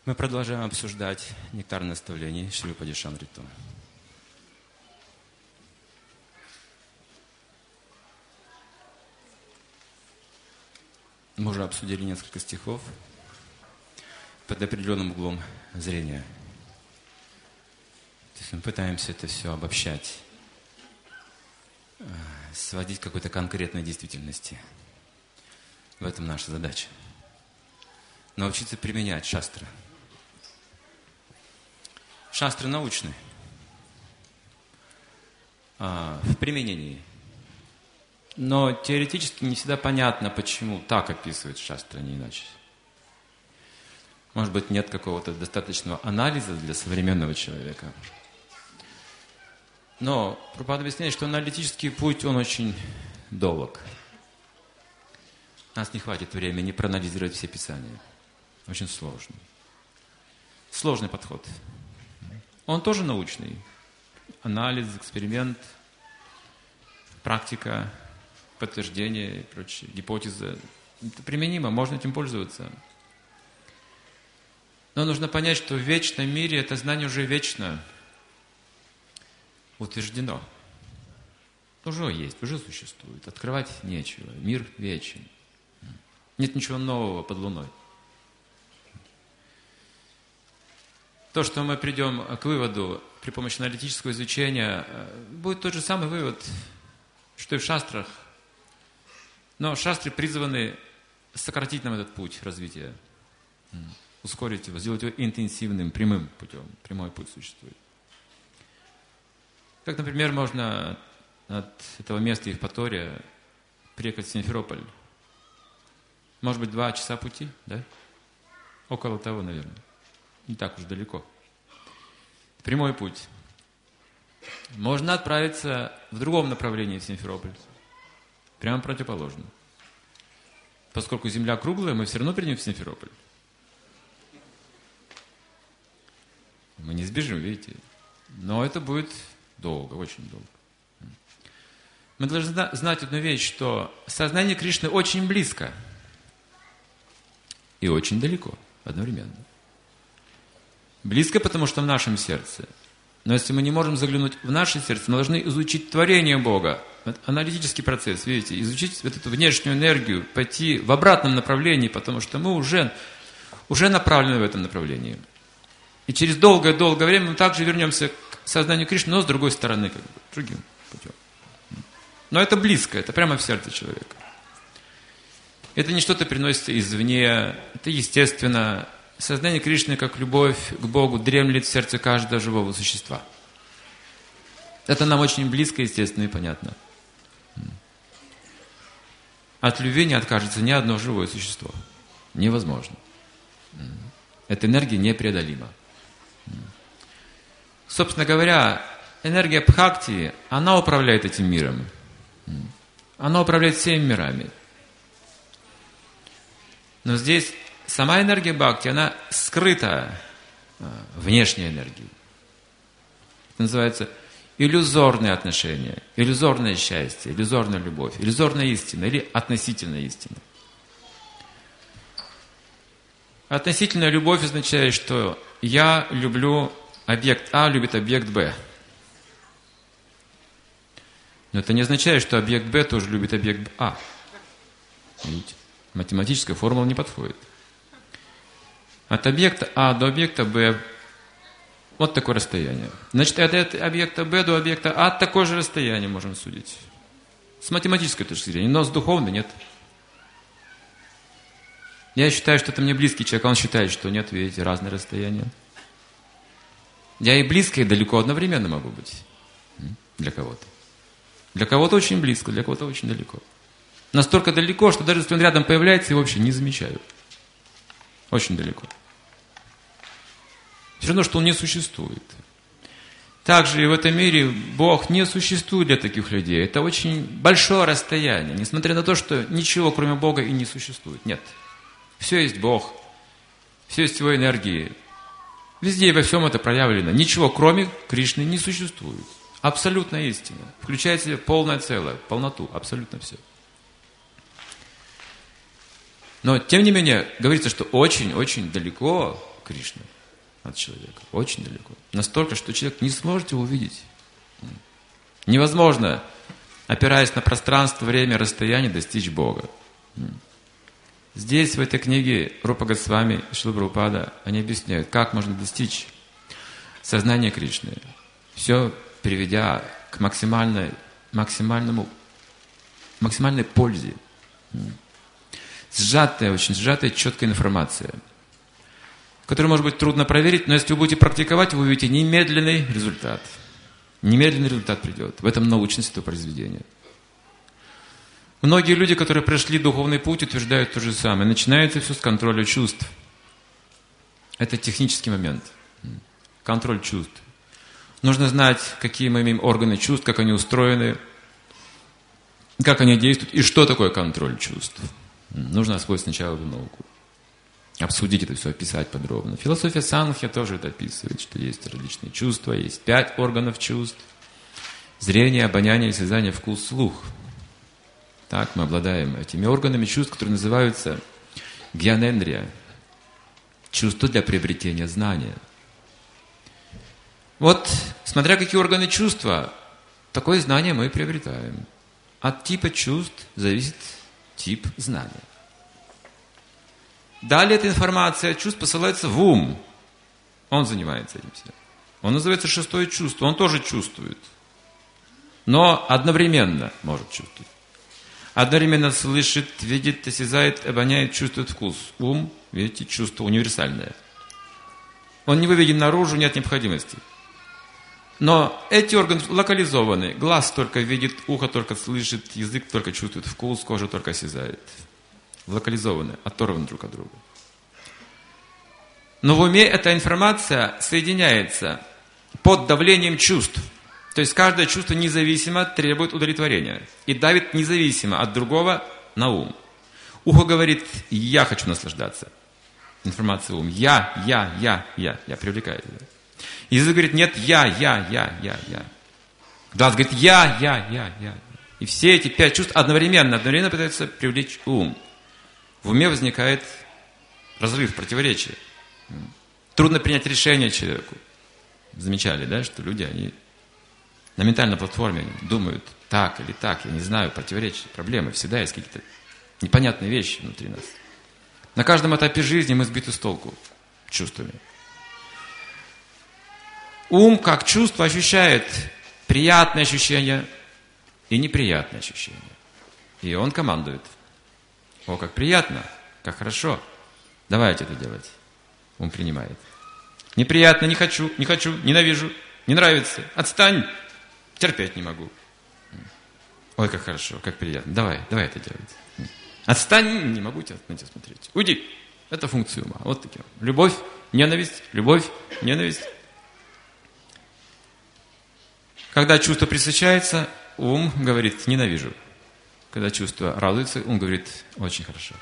Мы продолжаем обсуждать нектар наставлений Шри Упадеши Амриту. Мы уже обсудили несколько стихов под определенным углом зрения. То есть мы пытаемся это все обобщать, сводить к какой-то конкретной действительности. В этом наша задача. Научиться применять шастры. Шастры научны в применении. Но теоретически не всегда понятно, почему так описывают шастры, а не иначе. Может быть, нет какого-то достаточного анализа для современного человека. Но Прабхупада объясняет, что аналитический путь, он очень долг. У нас не хватит времени проанализировать все писания. Очень сложно. Сложный подход. Он тоже научный. Анализ, эксперимент, практика, подтверждение и прочее, гипотеза. Это применимо, можно этим пользоваться. Но нужно понять, что в вечном мире это знание уже вечно утверждено. Уже есть, уже существует. Открывать нечего. Мир вечен. Нет ничего нового под луной. То, что мы придем к выводу при помощи аналитического изучения, будет тот же самый вывод, что и в шастрах. Но шастры призваны сократить нам этот путь развития, ускорить его, сделать его интенсивным, прямым путем. Прямой путь существует. Как, например, можно от этого места Евпатория приехать в Симферополь. Может быть, 2 часа пути, да? Около того, наверное. Не так уж далеко. Прямой путь. Можно отправиться в другом направлении в Симферополь. Прямо противоположно. Поскольку Земля круглая, мы все равно придем в Симферополь. Мы не сбежим, видите. Но это будет долго, очень долго. Мы должны знать одну вещь, что сознание Кришны очень близко и очень далеко одновременно. Близко, потому что в нашем сердце. Но если мы не можем заглянуть в наше сердце, мы должны изучить творение Бога. Это аналитический процесс, видите, изучить вот эту внешнюю энергию, пойти в обратном направлении, потому что мы уже направлены в этом направлении. И через долгое-долгое время мы также вернемся к сознанию Кришны, но с другой стороны, как бы, другим путем. Но это близко, это прямо в сердце человека. Это не что-то приносится извне, это естественно. Сознание Кришны, как любовь к Богу, дремлет в сердце каждого живого существа. Это нам очень близко, естественно, и понятно. От любви не откажется ни одно живое существо. Невозможно. Эта энергия непреодолима. Собственно говоря, энергия Бхакти, она управляет этим миром. Она управляет всеми мирами. Но здесь сама энергия Бхакти, она скрыта внешней энергией. Это называется иллюзорные отношения, иллюзорное счастье, иллюзорная любовь, иллюзорная истина или относительная истина. Относительная любовь означает, что я люблю объект А, любит объект Б. Но это не означает, что объект Б тоже любит объект А. Видите? Математическая формула не подходит. От объекта А до объекта Б вот такое расстояние. Значит, от объекта Б до объекта А такое же расстояние можем судить. С математической точки зрения, но с духовной нет. Я считаю, что это мне близкий человек, а он считает, что нет, видите, разные расстояния. Я и близко, и далеко одновременно могу быть. Для кого-то. Для кого-то очень близко, для кого-то очень далеко. Настолько далеко, что даже если он рядом появляется, его вообще не замечаю. Очень далеко. Все равно, что он не существует. Также и в этом мире Бог не существует для таких людей. Это очень большое расстояние, несмотря на то, что ничего кроме Бога и не существует. Нет. Все есть Бог. Все есть Его энергии. Везде и во всем это проявлено. Ничего кроме Кришны не существует. Абсолютная истина. Включает в себя полное целое, полноту, абсолютно все. Но, тем не менее, говорится, что очень-очень далеко Кришна от человека. Очень далеко. Настолько, что человек не сможет его увидеть. Невозможно, опираясь на пространство, время, расстояние, достичь Бога. Здесь, в этой книге, Рупа Госвами и Шрила Прабхупада, они объясняют, как можно достичь сознания Кришны. Все приведя к максимальной пользе. Очень сжатая, четкая информация, которую, может быть, трудно проверить, но если вы будете практиковать, вы увидите немедленный результат. Немедленный результат придет. В этом научность этого произведения. Многие люди, которые прошли духовный путь, утверждают то же самое. Начинается все с контроля чувств. Это технический момент. Контроль чувств. Нужно знать, какие мы имеем органы чувств, как они устроены, как они действуют и что такое контроль чувств. Нужно освоить сначала эту науку. Обсудить это все, описать подробно. Философия Санхья тоже это описывает, что есть различные чувства, есть 5 органов чувств. Зрение, обоняние, осязание, вкус, слух. Так мы обладаем этими органами чувств, которые называются гьянендрия. Чувство для приобретения знания. Вот, смотря какие органы чувства, такое знание мы приобретаем. От типа чувств зависит тип знания. Далее эта информация от чувств посылается в ум. Он занимается этим всем. Он называется 6-е чувство. Он тоже чувствует. Но одновременно может чувствовать. Одновременно слышит, видит, осязает, обоняет, чувствует вкус. Ум, видите, чувство универсальное. Он не выведен наружу, нет необходимости. Но эти органы локализованы. Глаз только видит, ухо только слышит, язык только чувствует вкус, кожа только осязает. Локализованы, оторваны друг от друга. Но в уме эта информация соединяется под давлением чувств. То есть каждое чувство независимо требует удовлетворения. И давит независимо от другого на ум. Ухо говорит, я хочу наслаждаться. Информация ум. Я привлекает ее. Язык говорит, нет, я. Глаз говорит, я. И все эти 5 чувств одновременно пытаются привлечь ум. В уме возникает разрыв, противоречие. Трудно принять решение человеку. Замечали, да, что люди, они на ментальной платформе думают так или так, я не знаю, противоречия, проблемы. Всегда есть какие-то непонятные вещи внутри нас. На каждом этапе жизни мы сбиты с толку чувствами. Ум, как чувство, ощущает приятные ощущения и неприятные ощущения. И он командует. О, как приятно, как хорошо. Давайте это делать. Ум принимает. Неприятно, не хочу, ненавижу, не нравится. Отстань, терпеть не могу. Ой, как хорошо, как приятно. Давай это делать. Отстань, не могу тебя на тебя смотреть. Уйди. Это функция ума. Вот такие. Любовь, ненависть. Когда чувство пресыщается, ум говорит «ненавижу». Когда чувство радуется, ум говорит «очень хорошо».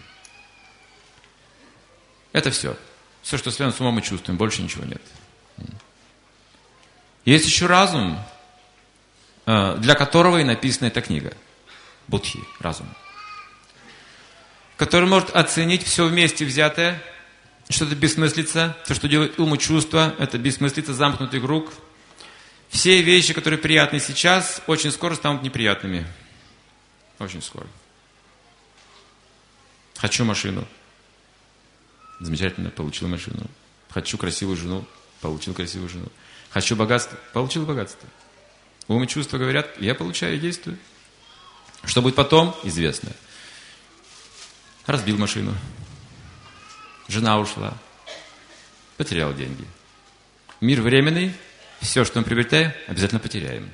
Это все. Все, что связано с умом, мы чувствуем. Больше ничего нет. Есть еще разум, для которого и написана эта книга. Будхи, разум. Который может оценить все вместе взятое, что это бессмыслица, то, что делает ум и чувство, это бессмыслица, замкнутый круг. Все вещи, которые приятны сейчас, очень скоро станут неприятными. Очень скоро. Хочу машину. Замечательно, получил машину. Хочу красивую жену. Получил красивую жену. Хочу богатство. Получил богатство. Ум и чувства говорят, я получаю и действую. Что будет потом, известно. Разбил машину. Жена ушла. Потерял деньги. Мир временный. Все, что мы приобретаем, обязательно потеряем.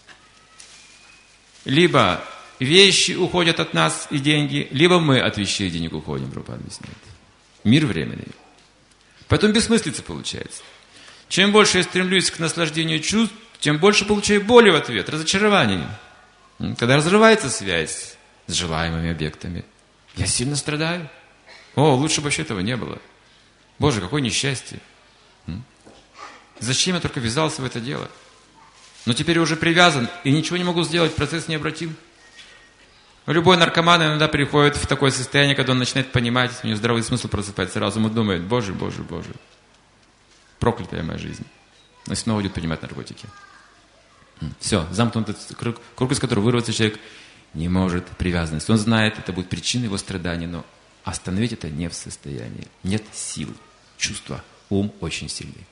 Либо вещи уходят от нас и деньги, либо мы от вещей и денег уходим, Прабхупада объясняет. Мир временный. Поэтому бессмыслица получается. Чем больше я стремлюсь к наслаждению чувств, тем больше получаю боли в ответ, разочарование. Когда разрывается связь с желаемыми объектами, я сильно страдаю. О, лучше бы вообще этого не было. Боже, какое несчастье. Зачем я только ввязался в это дело? Но теперь я уже привязан и ничего не могу сделать, процесс необратим. Любой наркоман иногда приходит в такое состояние, когда он начинает понимать, у него здравый смысл просыпается, разум и думает: Боже, Боже, Боже, проклятая моя жизнь. И снова идет принимать наркотики. Все, замкнутый круг, из которого вырваться человек не может. Привязанность. Он знает, это будет причиной его страданий, но остановить это не в состоянии. Нет сил, чувства. Ум очень сильный.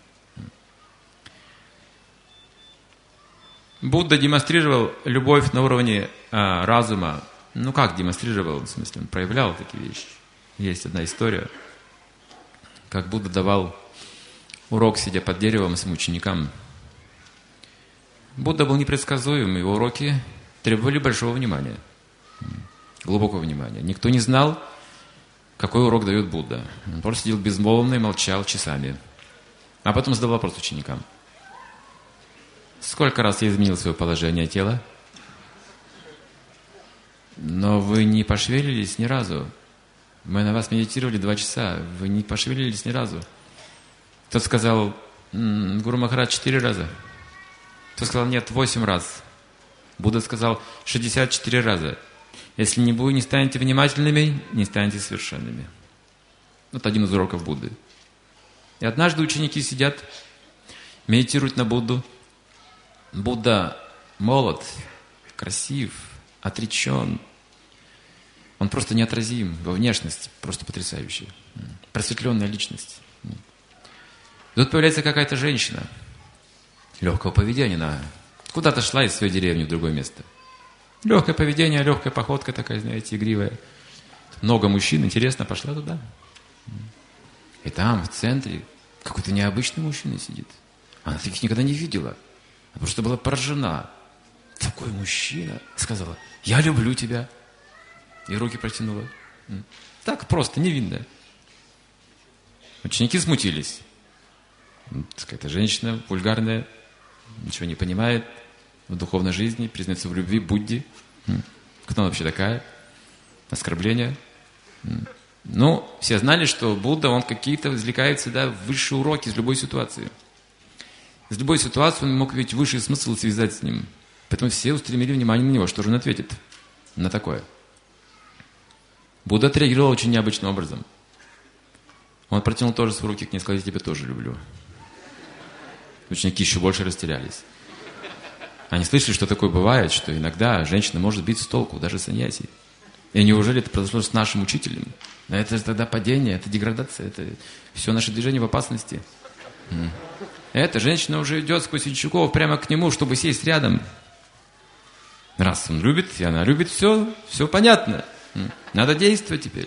Будда демонстрировал любовь на уровне разума. Ну как демонстрировал? В смысле, он проявлял такие вещи. Есть одна история, как Будда давал урок, сидя под деревом своим ученикам. Будда был непредсказуем, его уроки требовали большого внимания, глубокого внимания. Никто не знал, какой урок дает Будда. Он просто сидел безмолвно и молчал часами. А потом задал вопрос ученикам. Сколько раз я изменил свое положение тела? Но вы не пошевелились ни разу. Мы на вас медитировали 2 часа. Вы не пошевелились ни разу. Тот сказал: Гуру Махарадж, 4 раза. Тот сказал: нет, 8 раз. Будда сказал: 64 раза. Если не станете внимательными, не станете совершенными. Вот один из уроков Будды. И однажды ученики сидят, медитируют на Будду. Будда молод, красив, отречен. Он просто неотразим. Его внешность просто потрясающая. Просветленная личность. И тут появляется какая-то женщина. Легкого поведения. Она куда-то шла из своей деревни в другое место. Легкое поведение, легкая походка такая, знаете, игривая. Много мужчин. Интересно, пошла туда. И там, в центре, какой-то необычный мужчина сидит. Она таких никогда не видела. Она просто была поражена. Такой мужчина. Сказала: я люблю тебя. И руки протянула. Так просто, невинно. Ученики смутились. Какая-то женщина вульгарная, ничего не понимает в духовной жизни, признается в любви Будде. Кто она вообще такая? Оскорбление. Ну, все знали, что Будда, он какие-то извлекает всегда высшие уроки из любой ситуации. Из любой ситуации он мог видеть высший смысл связать с ним. Поэтому все устремили внимание на него, что же он ответит на такое. Будда отреагировал очень необычным образом. Он протянул тоже свои руки к ней и сказал: я тебя тоже люблю. Ученики еще больше растерялись. Они слышали, что такое бывает, что иногда женщина может бить с толку, даже саньяси. И неужели это произошло с нашим учителем? Это же тогда падение, это деградация, это все наше движение в опасности. Эта женщина уже идет сквозь учеников прямо к нему, чтобы сесть рядом. Раз он любит, и она любит, все понятно. Надо действовать теперь.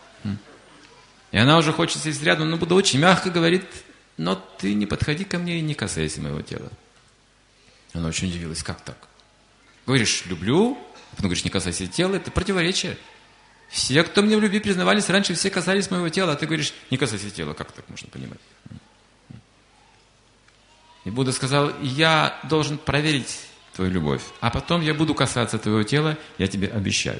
И она уже хочет сесть рядом, но Будда очень мягко говорит: но ты не подходи ко мне и не касайся моего тела. Она очень удивилась: как так? Говоришь, люблю, а потом говоришь, не касайся тела, это противоречие. Все, кто мне в любви признавались, раньше все касались моего тела, а ты говоришь, не касайся тела. Как так можно понимать? И Будда сказал: я должен проверить твою любовь, а потом я буду касаться твоего тела, я тебе обещаю.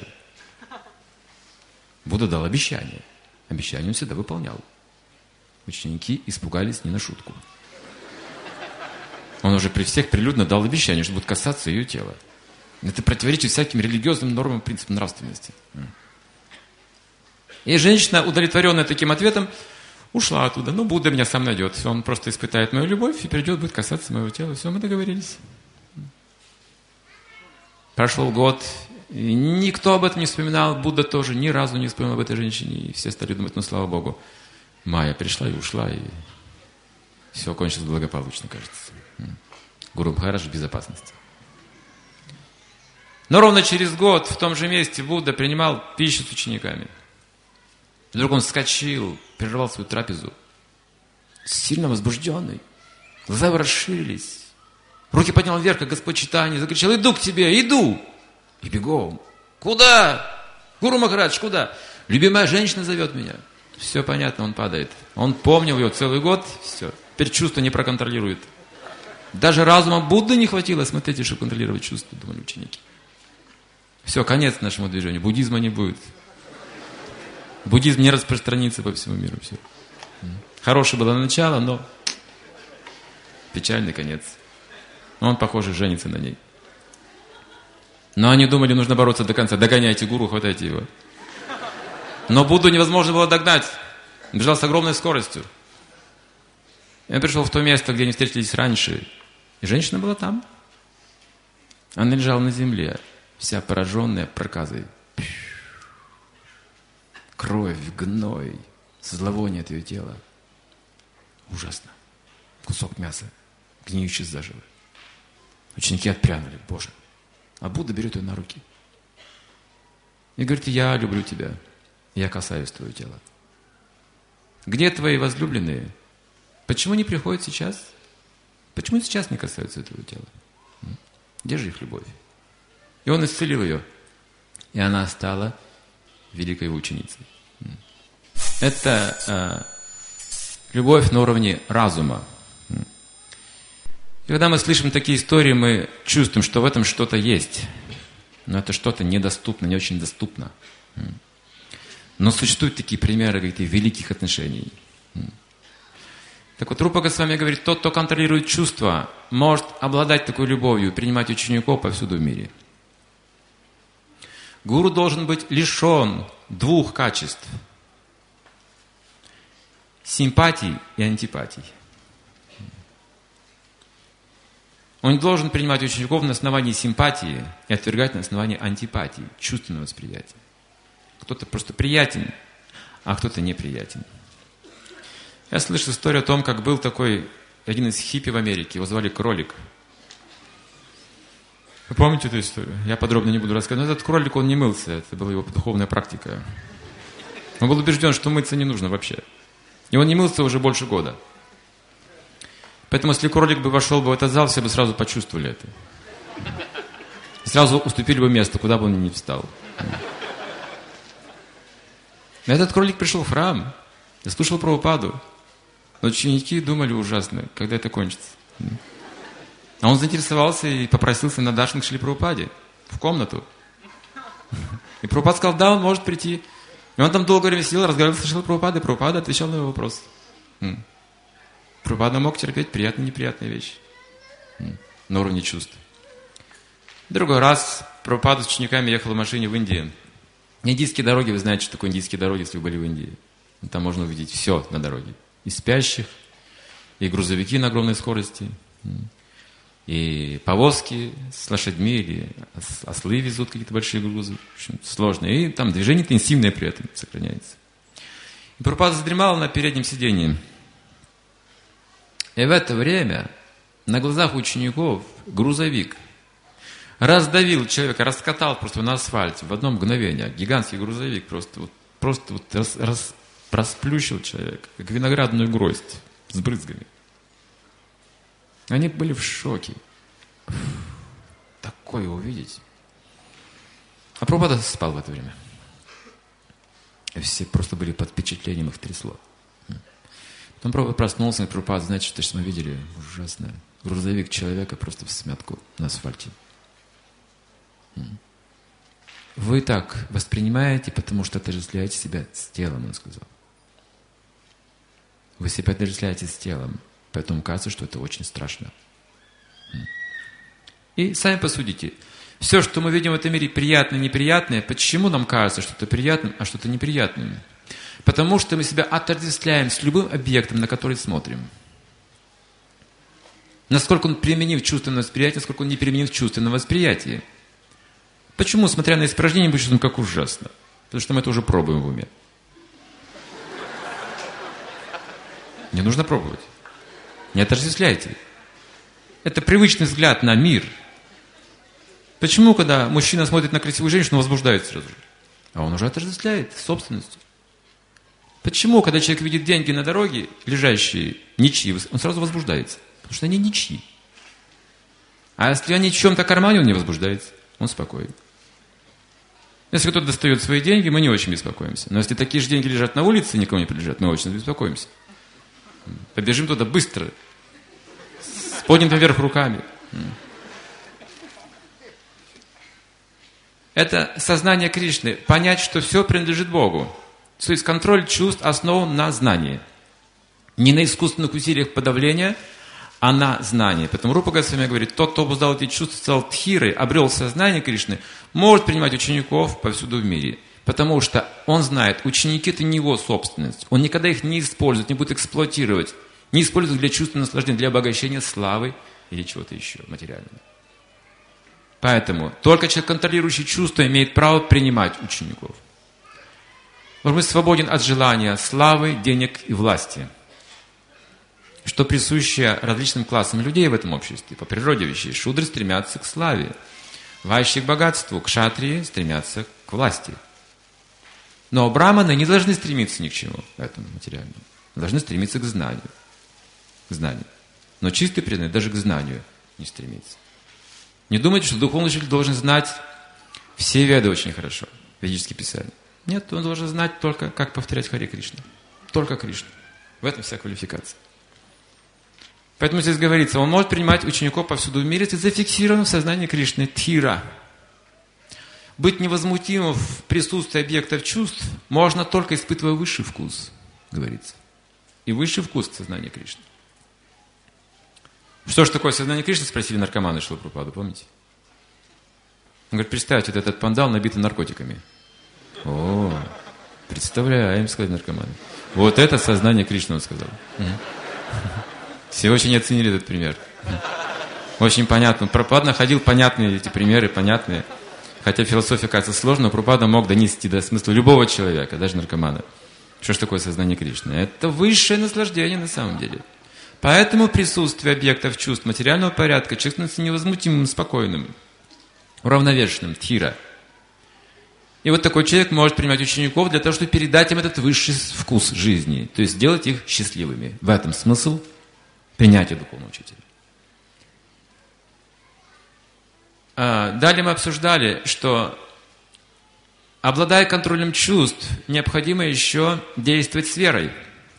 Будда дал обещание. Обещание он всегда выполнял. Ученики испугались не на шутку. Он уже при всех прилюдно дал обещание, что будет касаться ее тела. Это противоречит всяким религиозным нормам, принципам нравственности. И женщина, удовлетворенная таким ответом, ушла оттуда. Ну, Будда меня сам найдет. Он просто испытает мою любовь и придет, будет касаться моего тела. Все, мы договорились. Прошел год, и никто об этом не вспоминал. Будда тоже ни разу не вспомнил об этой женщине. И все стали думать: ну, слава Богу, Майя пришла и ушла, и все кончилось благополучно, кажется. Гуру Махарадж в безопасности. Но ровно через год в том же месте Будда принимал пищу с учениками. Вдруг он вскочил, прервал свою трапезу, сильно возбужденный. Глаза его расширились. Руки поднял вверх, как Господь Чайтанья, закричал: иду к тебе, иду! И бегом. Куда? Гуру Махарадж, куда? Любимая женщина зовет меня. Все понятно, он падает. Он помнил ее целый год, все. Теперь чувства не проконтролирует. Даже разума Будды не хватило, смотрите, чтобы контролировать чувства, думали ученики. Все, конец нашему движению. Буддизма не будет. Буддизм не распространится по всему миру. Все. Хорошее было начало, но печальный конец. Он, похоже, женится на ней. Но они думали, нужно бороться до конца. Догоняйте гуру, хватайте его. Но Будду невозможно было догнать. Бежал с огромной скоростью. Я пришел в то место, где они встретились раньше. И женщина была там. Она лежала на земле, вся пораженная проказой. Кровь, гной, зловоние от ее тела. Ужасно. Кусок мяса, гниющий заживо. Ученики отпрянули. Боже. А Будда берет ее на руки. И говорит: я люблю тебя. Я касаюсь твоего тела. Где твои возлюбленные? Почему не приходят сейчас? Почему сейчас не касаются этого тела? Где же их любовь? И он исцелил ее. И она стала великой ученицей. Это любовь на уровне разума. И когда мы слышим такие истории, мы чувствуем, что в этом что-то есть. Но это что-то недоступно, не очень доступно. Но существуют такие примеры каких-то великих отношений. Так вот, Рупа Госвами говорит, тот, кто контролирует чувства, может обладать такой любовью и принимать учеников повсюду в мире. Гуру должен быть лишен двух качеств. Симпатий и антипатий. Он не должен принимать учеников на основании симпатии и отвергать на основании антипатии, чувственного восприятия. Кто-то просто приятен, а кто-то неприятен. Я слышал историю о том, как был такой один из хиппи в Америке, его звали Кролик. Вы помните эту историю? Я подробно не буду рассказывать. Но этот кролик, он не мылся, это была его духовная практика. Он был убежден, что мыться не нужно вообще. И он не мылся уже больше года. Поэтому, если кролик бы вошел бы в этот зал, все бы сразу почувствовали это. И сразу уступили бы место, куда бы он ни встал. Этот кролик пришел в храм и слушал Прабхупаду. Но ученики думали ужасно, когда это кончится. А он заинтересовался и попросился на дашинг Шрилы Прабхупаде в комнату. И Прабхупад сказал, да, он может прийти. И он там долгое время сидел, разговаривал с Шрилой Прабхупадой, Прабхупада отвечал на его вопрос. Прабхупада мог терпеть приятные и неприятные вещи на уровне чувств. Другой раз Прабхупада с учениками ехал в машине в Индии. Индийские дороги, вы знаете, что такое индийские дороги, если вы были в Индии. Там можно увидеть все на дороге. И спящих, и грузовики на огромной скорости, и повозки с лошадьми, или ослы везут какие-то большие грузы. В общем, сложно. И там движение интенсивное при этом сохраняется. И Прабхупада задремал на переднем сиденье. И в это время на глазах учеников грузовик раздавил человека, раскатал просто на асфальте в одно мгновение. Гигантский грузовик просто расплющил человека, как виноградную гроздь с брызгами. Они были в шоке. Такое увидеть. А Прабхупада спал в это время. И все просто были под впечатлением, их трясло. Потом Прабхупада проснулся, и Прабхупада, значит, что мы видели ужасно. Грузовик человека просто в смятку на асфальте. Вы так воспринимаете, потому что отождествляете себя с телом, он сказал. Вы себя отождествляете с телом, поэтому кажется, что это очень страшно. И сами посудите. Все, что мы видим в этом мире, приятное, неприятное, почему нам кажется что-то приятным, а что-то неприятным? Потому что мы себя отождествляем с любым объектом, на который смотрим. Насколько он применив чувственное восприятие, насколько он не применив чувственное восприятие. Почему, смотря на испражнение, мы чувствуем, как ужасно? Потому что мы это уже пробуем в уме. Не нужно пробовать. Не отождествляйте. Это привычный взгляд на мир. Почему, когда мужчина смотрит на красивую женщину, он возбуждается сразу же? А он уже отождествляет с собственностью. Почему, когда человек видит деньги на дороге, лежащие ничьи, он сразу возбуждается? Потому что они ничьи. А если они в чем-то кармане, он не возбуждается. Он спокоен. Если кто-то достает свои деньги, мы не очень беспокоимся. Но если такие же деньги лежат на улице, никому не принадлежат, мы очень беспокоимся. Побежим туда быстро, с поднятыми вверх руками. Это сознание Кришны. Понять, что все принадлежит Богу. То есть контроль чувств основан на знании. Не на искусственных усилиях подавления, а на знание. Поэтому Рупа Госвами говорит, тот, кто обуздал эти чувства, стал тхирой, обрел сознание Кришны, может принимать учеников повсюду в мире. Потому что он знает, ученики – это не его собственность. Он никогда их не использует, не будет эксплуатировать. Не использует для чувственного наслаждения, для обогащения славы или чего-то еще материального. Поэтому только человек, контролирующий чувства, имеет право принимать учеников. Он быть свободен от желания славы, денег и власти, что присуще различным классам людей в этом обществе. По природе вещей шудры стремятся к славе, вайши к богатству, кшатрии стремятся к власти. Но браманы не должны стремиться ни к чему, этому материальному. Должны стремиться к знанию. К знанию. Но чистый преданный даже к знанию не стремится. Не думайте, что духовный учитель должен знать все веды очень хорошо, ведические писания. Нет, он должен знать только, как повторять Харе Кришна. Только Кришну. В этом вся квалификация. Поэтому здесь говорится, он может принимать учеников повсюду в мире, если зафиксирован в сознании Кришны тхира. Быть невозмутимым в присутствии объектов чувств можно только испытывая высший вкус, говорится. И высший вкус к сознанию Кришны. Что же такое сознание Кришны, спросили наркоманы Шрилы Прабхупады, помните? Он говорит, представьте, вот этот пандал набитый наркотиками. О, представляем, сказали наркоманы. Вот это сознание Кришны, он сказал. Все очень оценили этот пример. Очень понятно. Прабхупада находил понятные эти примеры, понятные. Хотя философия кажется сложной, но Прабхупада мог донести до смысла любого человека, даже наркомана. Что же такое сознание Кришны? Это высшее наслаждение на самом деле. Поэтому присутствие объектов чувств материального порядка человек становится невозмутимым, спокойным, уравновешенным, тхира. И вот такой человек может принимать учеников для того, чтобы передать им этот высший вкус жизни, то есть сделать их счастливыми. В этом смысл принятия духовного учителя. Далее мы обсуждали, что, обладая контролем чувств, необходимо еще действовать с верой.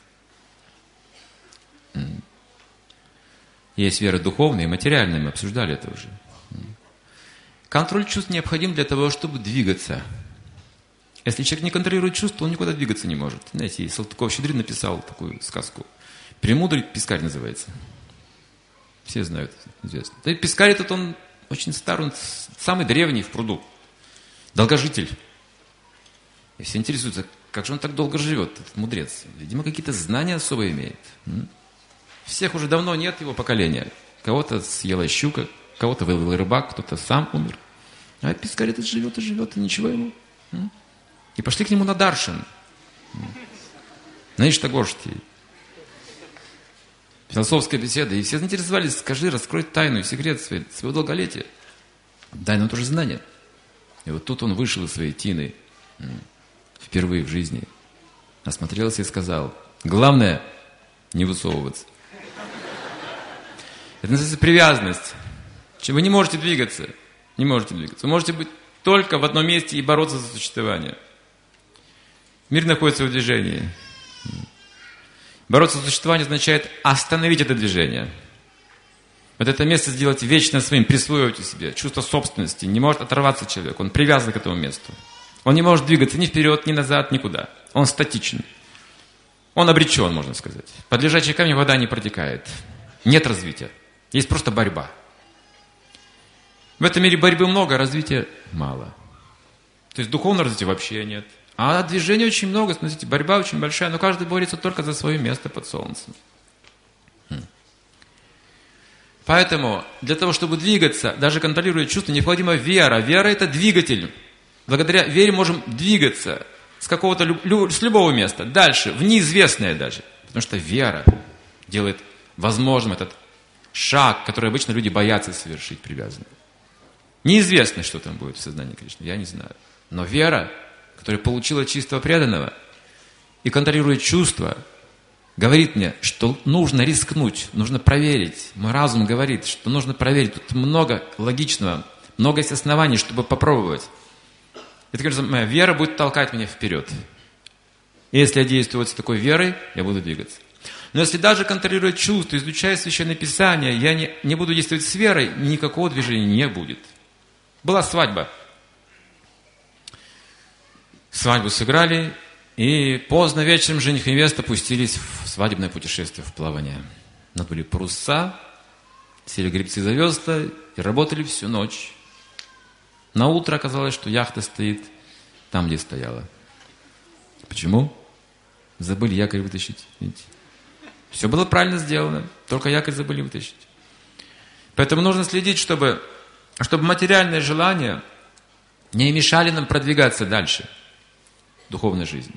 Есть вера духовная и материальная, мы обсуждали это уже. Контроль чувств необходим для того, чтобы двигаться. Если человек не контролирует чувства, он никуда двигаться не может. Знаете, Салтыков-Щедрин написал такую сказку. «Премудрый пескарь» называется. Все знают, известно. Да и пескарь этот, он очень старый, он самый древний в пруду. Долгожитель. И все интересуются, как же он так долго живет, этот мудрец. Видимо, какие-то знания особо имеет. Всех уже давно нет его поколения. Кого-то съела щука, кого-то выловил рыбак, кто-то сам умер. А пескарь этот живет и живет, и ничего ему. И пошли к нему на даршан. На Иштагошти. Философская беседа. И все заинтересовались, скажи, раскрой тайну, секрет своего долголетия. Тайну тоже знание. И вот тут он вышел из своей тины. Впервые в жизни. Осмотрелся и сказал, главное, не высовываться. Это называется привязанность. Вы не можете двигаться. Не можете двигаться. Вы можете быть только в одном месте и бороться за существование. Мир находится в движении. Бороться за существование означает остановить это движение. Вот это место сделать вечно своим, присвоивать себе. Чувство собственности. Не может оторваться человек. Он привязан к этому месту. Он не может двигаться ни вперед, ни назад, никуда. Он статичен. Он обречен, можно сказать. Под лежачий камень вода не протекает. Нет развития. Есть просто борьба. В этом мире борьбы много, а развития мало. То есть духовного развития вообще нет. А движения очень много, смотрите, борьба очень большая, но каждый борется только за свое место под солнцем. Поэтому для того, чтобы двигаться, даже контролируя чувства, необходима вера. Вера – это двигатель. Благодаря вере можем двигаться с какого-то, с любого места, дальше, в неизвестное даже. Потому что вера делает возможным этот шаг, который обычно люди боятся совершить привязанные. Неизвестно, что там будет в сознании Кришны, я не знаю. Но вера, которая получила чистого преданного и контролирует чувства, говорит мне, что нужно рискнуть, нужно проверить. Мой разум говорит, что нужно проверить. Тут много логичного, много есть оснований, чтобы попробовать. И таким образом, моя вера будет толкать меня вперед. И если я действую вот с такой верой, я буду двигаться. Но если даже контролируя чувства, изучая Священное Писание, я не буду действовать с верой, никакого движения не будет. Была свадьба. Свадьбу сыграли, и поздно вечером жених и невеста пустились в свадебное путешествие, в плавание. надули паруса, сели гребцы за весла и работали всю ночь. На утро оказалось, что яхта стоит там, где стояла. Почему? Забыли якорь вытащить. Видите? Все было правильно сделано, только якорь забыли вытащить. Поэтому нужно следить, чтобы материальные желания не мешали нам продвигаться дальше в духовной жизни.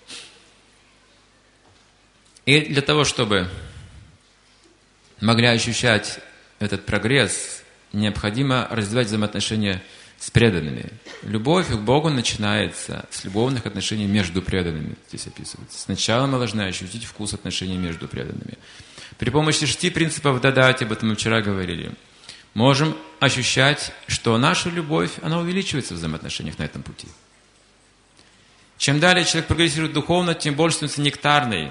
И для того, чтобы могли ощущать этот прогресс, необходимо развивать взаимоотношения с преданными. Любовь к Богу начинается с любовных отношений между преданными. Здесь описывается. Сначала мы должны ощутить вкус отношений между преданными. При помощи 6 принципов дадати, об этом мы вчера говорили, можем ощущать, что наша любовь, она увеличивается в взаимоотношениях на этом пути. Чем далее человек прогрессирует духовно, тем больше становится нектарной,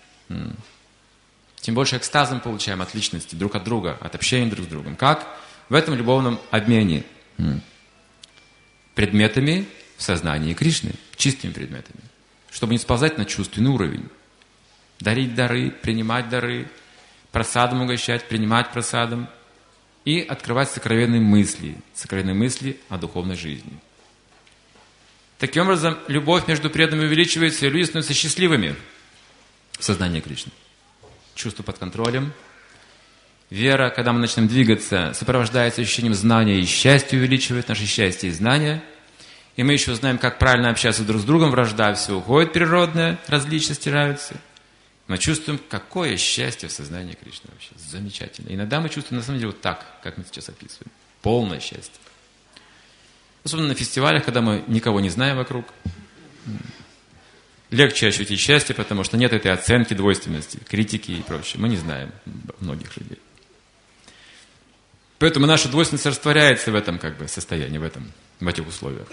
тем больше экстаза мы получаем от личности, друг от друга, от общения друг с другом. Как? В этом любовном обмене предметами в сознании Кришны, чистыми предметами, чтобы не сползать на чувственный уровень. Дарить дары, принимать дары, просадом угощать, принимать просадом и открывать сокровенные мысли о духовной жизни. Таким образом, любовь между преданными увеличивается, и люди становятся счастливыми в сознании Кришны. Чувство под контролем. Вера, когда мы начнем двигаться, сопровождается ощущением знания, и счастье увеличивает наше счастье и знания. И мы еще знаем, как правильно общаться друг с другом, вражда все уходит природная, различия стираются. Мы чувствуем, какое счастье в сознании Кришны вообще. Замечательно. Иногда мы чувствуем, на самом деле, вот так, как мы сейчас описываем. Полное счастье. Особенно на фестивалях, когда мы никого не знаем вокруг. Легче ощутить счастье, потому что нет этой оценки двойственности, критики и прочее. Мы не знаем многих людей. Поэтому наша двойственность растворяется в этом состоянии, в этих условиях.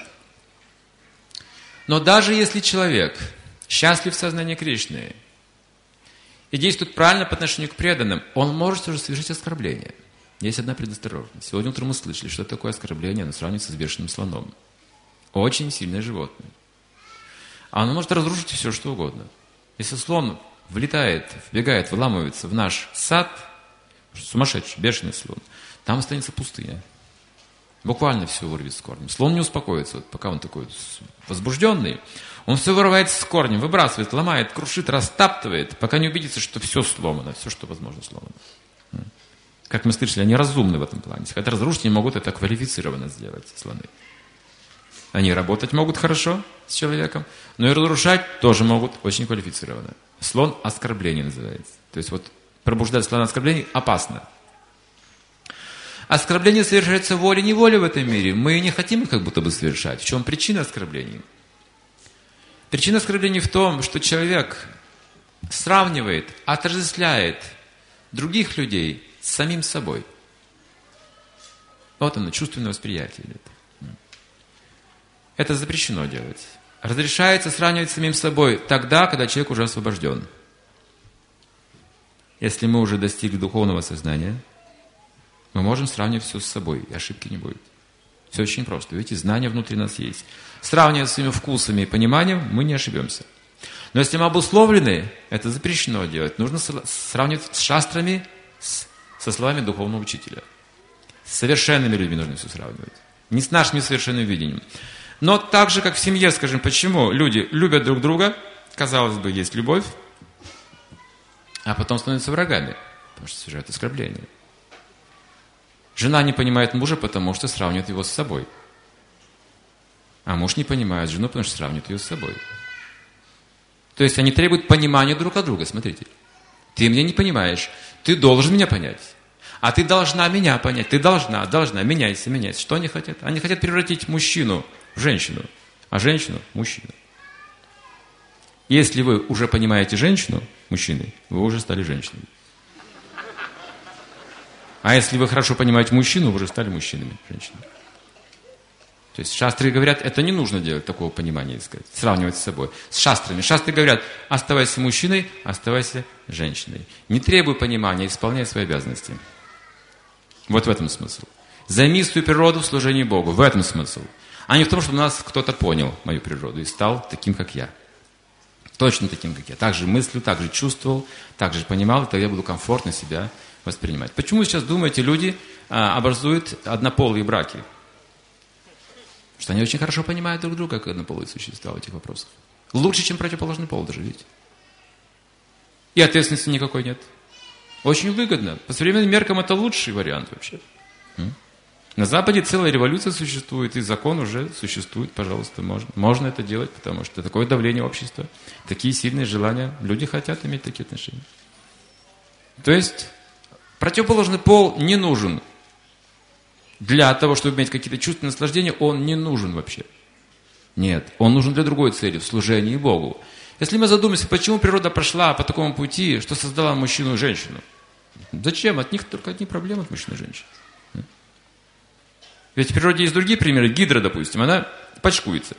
Но даже если человек счастлив в сознании Кришны и действует правильно по отношению к преданным, он может уже совершить оскорбление. Есть одна предосторожность. Сегодня утром мы слышали, что такое оскорбление, оно сравнивается с бешеным слоном. Очень сильное животное. Оно может разрушить все, что угодно. Если слон влетает, вбегает, выламывается в наш сад, сумасшедший, бешеный слон, там останется пустыня. Буквально все вырвет с корнем. Слон не успокоится, пока он такой возбужденный. Он все вырывает с корнем, выбрасывает, ломает, крушит, растаптывает, пока не убедится, что все сломано, все, что возможно, сломано. Как мы слышали, они разумны в этом плане. Если хотят разрушить, они могут это квалифицированно сделать, слоны. Они работать могут хорошо с человеком, но и разрушать тоже могут очень квалифицированно. Слон оскорбление называется. То есть пробуждать слона оскорблений опасно. Оскорбление совершается волей-неволей в этом мире. Мы не хотим их как будто бы совершать. В чем причина оскорблений? Причина оскорблений в том, что человек сравнивает, отождествляет других людей с самим собой. Вот оно, чувственное восприятие идет. Это запрещено делать. Разрешается сравнивать с самим собой тогда, когда человек уже освобожден. Если мы уже достигли духовного сознания, мы можем сравнивать все с собой, и ошибки не будет. Все очень просто. Видите, знания внутри нас есть. Сравнивая с своими вкусами и пониманием, мы не ошибемся. Но если мы обусловлены, это запрещено делать. Нужно сравнивать с шастрами, со словами духовного учителя. С совершенными людьми нужно все сравнивать. Не с нашим несовершенным видением. Но так же, как в семье, скажем, почему люди любят друг друга, казалось бы, есть любовь, а потом становятся врагами, потому что совершают оскорбление. Жена не понимает мужа, потому что сравнивает его с собой. А муж не понимает жену, потому что сравнивает ее с собой. То есть они требуют понимания друг от друга. Смотрите. Ты меня не понимаешь. Ты должен меня понять. А ты должна меня понять. Ты должна. Меняйся. Что они хотят? Они хотят превратить мужчину в женщину, а женщину в мужчину. Если вы уже понимаете женщину, мужчиной, вы уже стали женщиной. А если вы хорошо понимаете мужчину, вы уже стали мужчинами, женщинами. То есть шастры говорят, это не нужно делать, такого понимания искать, сравнивать с собой. С шастрами. Шастры говорят, оставайся мужчиной, оставайся женщиной. Не требуй понимания, исполняй свои обязанности. Вот в этом смысл. Займи свою природу в служении Богу. В этом смысл. А не в том, чтобы нас кто-то понял, мою природу, и стал таким, как я. точно таким, как я. Так же мыслил, так же чувствовал, так же понимал, и тогда я буду комфортно себя воспринимать. Почему сейчас, думаете, люди образуют однополые браки? Потому что они очень хорошо понимают друг друга, как однополые существа в этих вопросах. Лучше, чем противоположный пол даже, видите. И ответственности никакой нет. Очень выгодно. По современным меркам это лучший вариант вообще. На Западе целая революция существует, и закон уже существует, пожалуйста, можно это делать, потому что такое давление общества, такие сильные желания, люди хотят иметь такие отношения. То есть противоположный пол не нужен. Для того, чтобы иметь какие-то чувства наслаждения, он не нужен вообще. Нет, он нужен для другой цели, в служении Богу. Если мы задумаемся, почему природа пошла по такому пути, что создала мужчину и женщину? Зачем? От них только одни проблемы, от мужчин и женщин. Ведь в природе есть другие примеры. Гидра, допустим, она почкуется.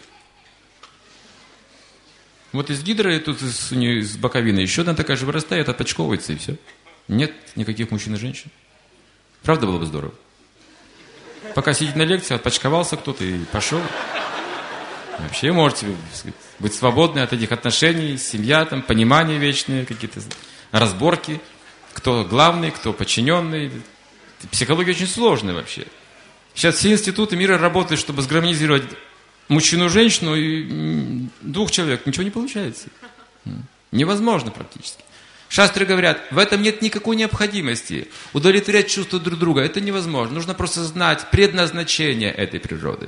Вот из гидры, тут из боковины еще одна такая же вырастает, отпочковывается и все. Нет никаких мужчин и женщин. Правда, было бы здорово? Пока сидит на лекции, отпочковался кто-то и пошел. Вообще можете быть свободны от этих отношений, семья, там, понимание вечное, какие-то разборки, кто главный, кто подчиненный. Психология очень сложная вообще. Сейчас все институты мира работают, чтобы сгармонизировать мужчину и женщину, и двух человек. Ничего не получается. Невозможно практически. Шастры говорят, в этом нет никакой необходимости. Удовлетворять чувства друг друга, это невозможно. Нужно просто знать предназначение этой природы.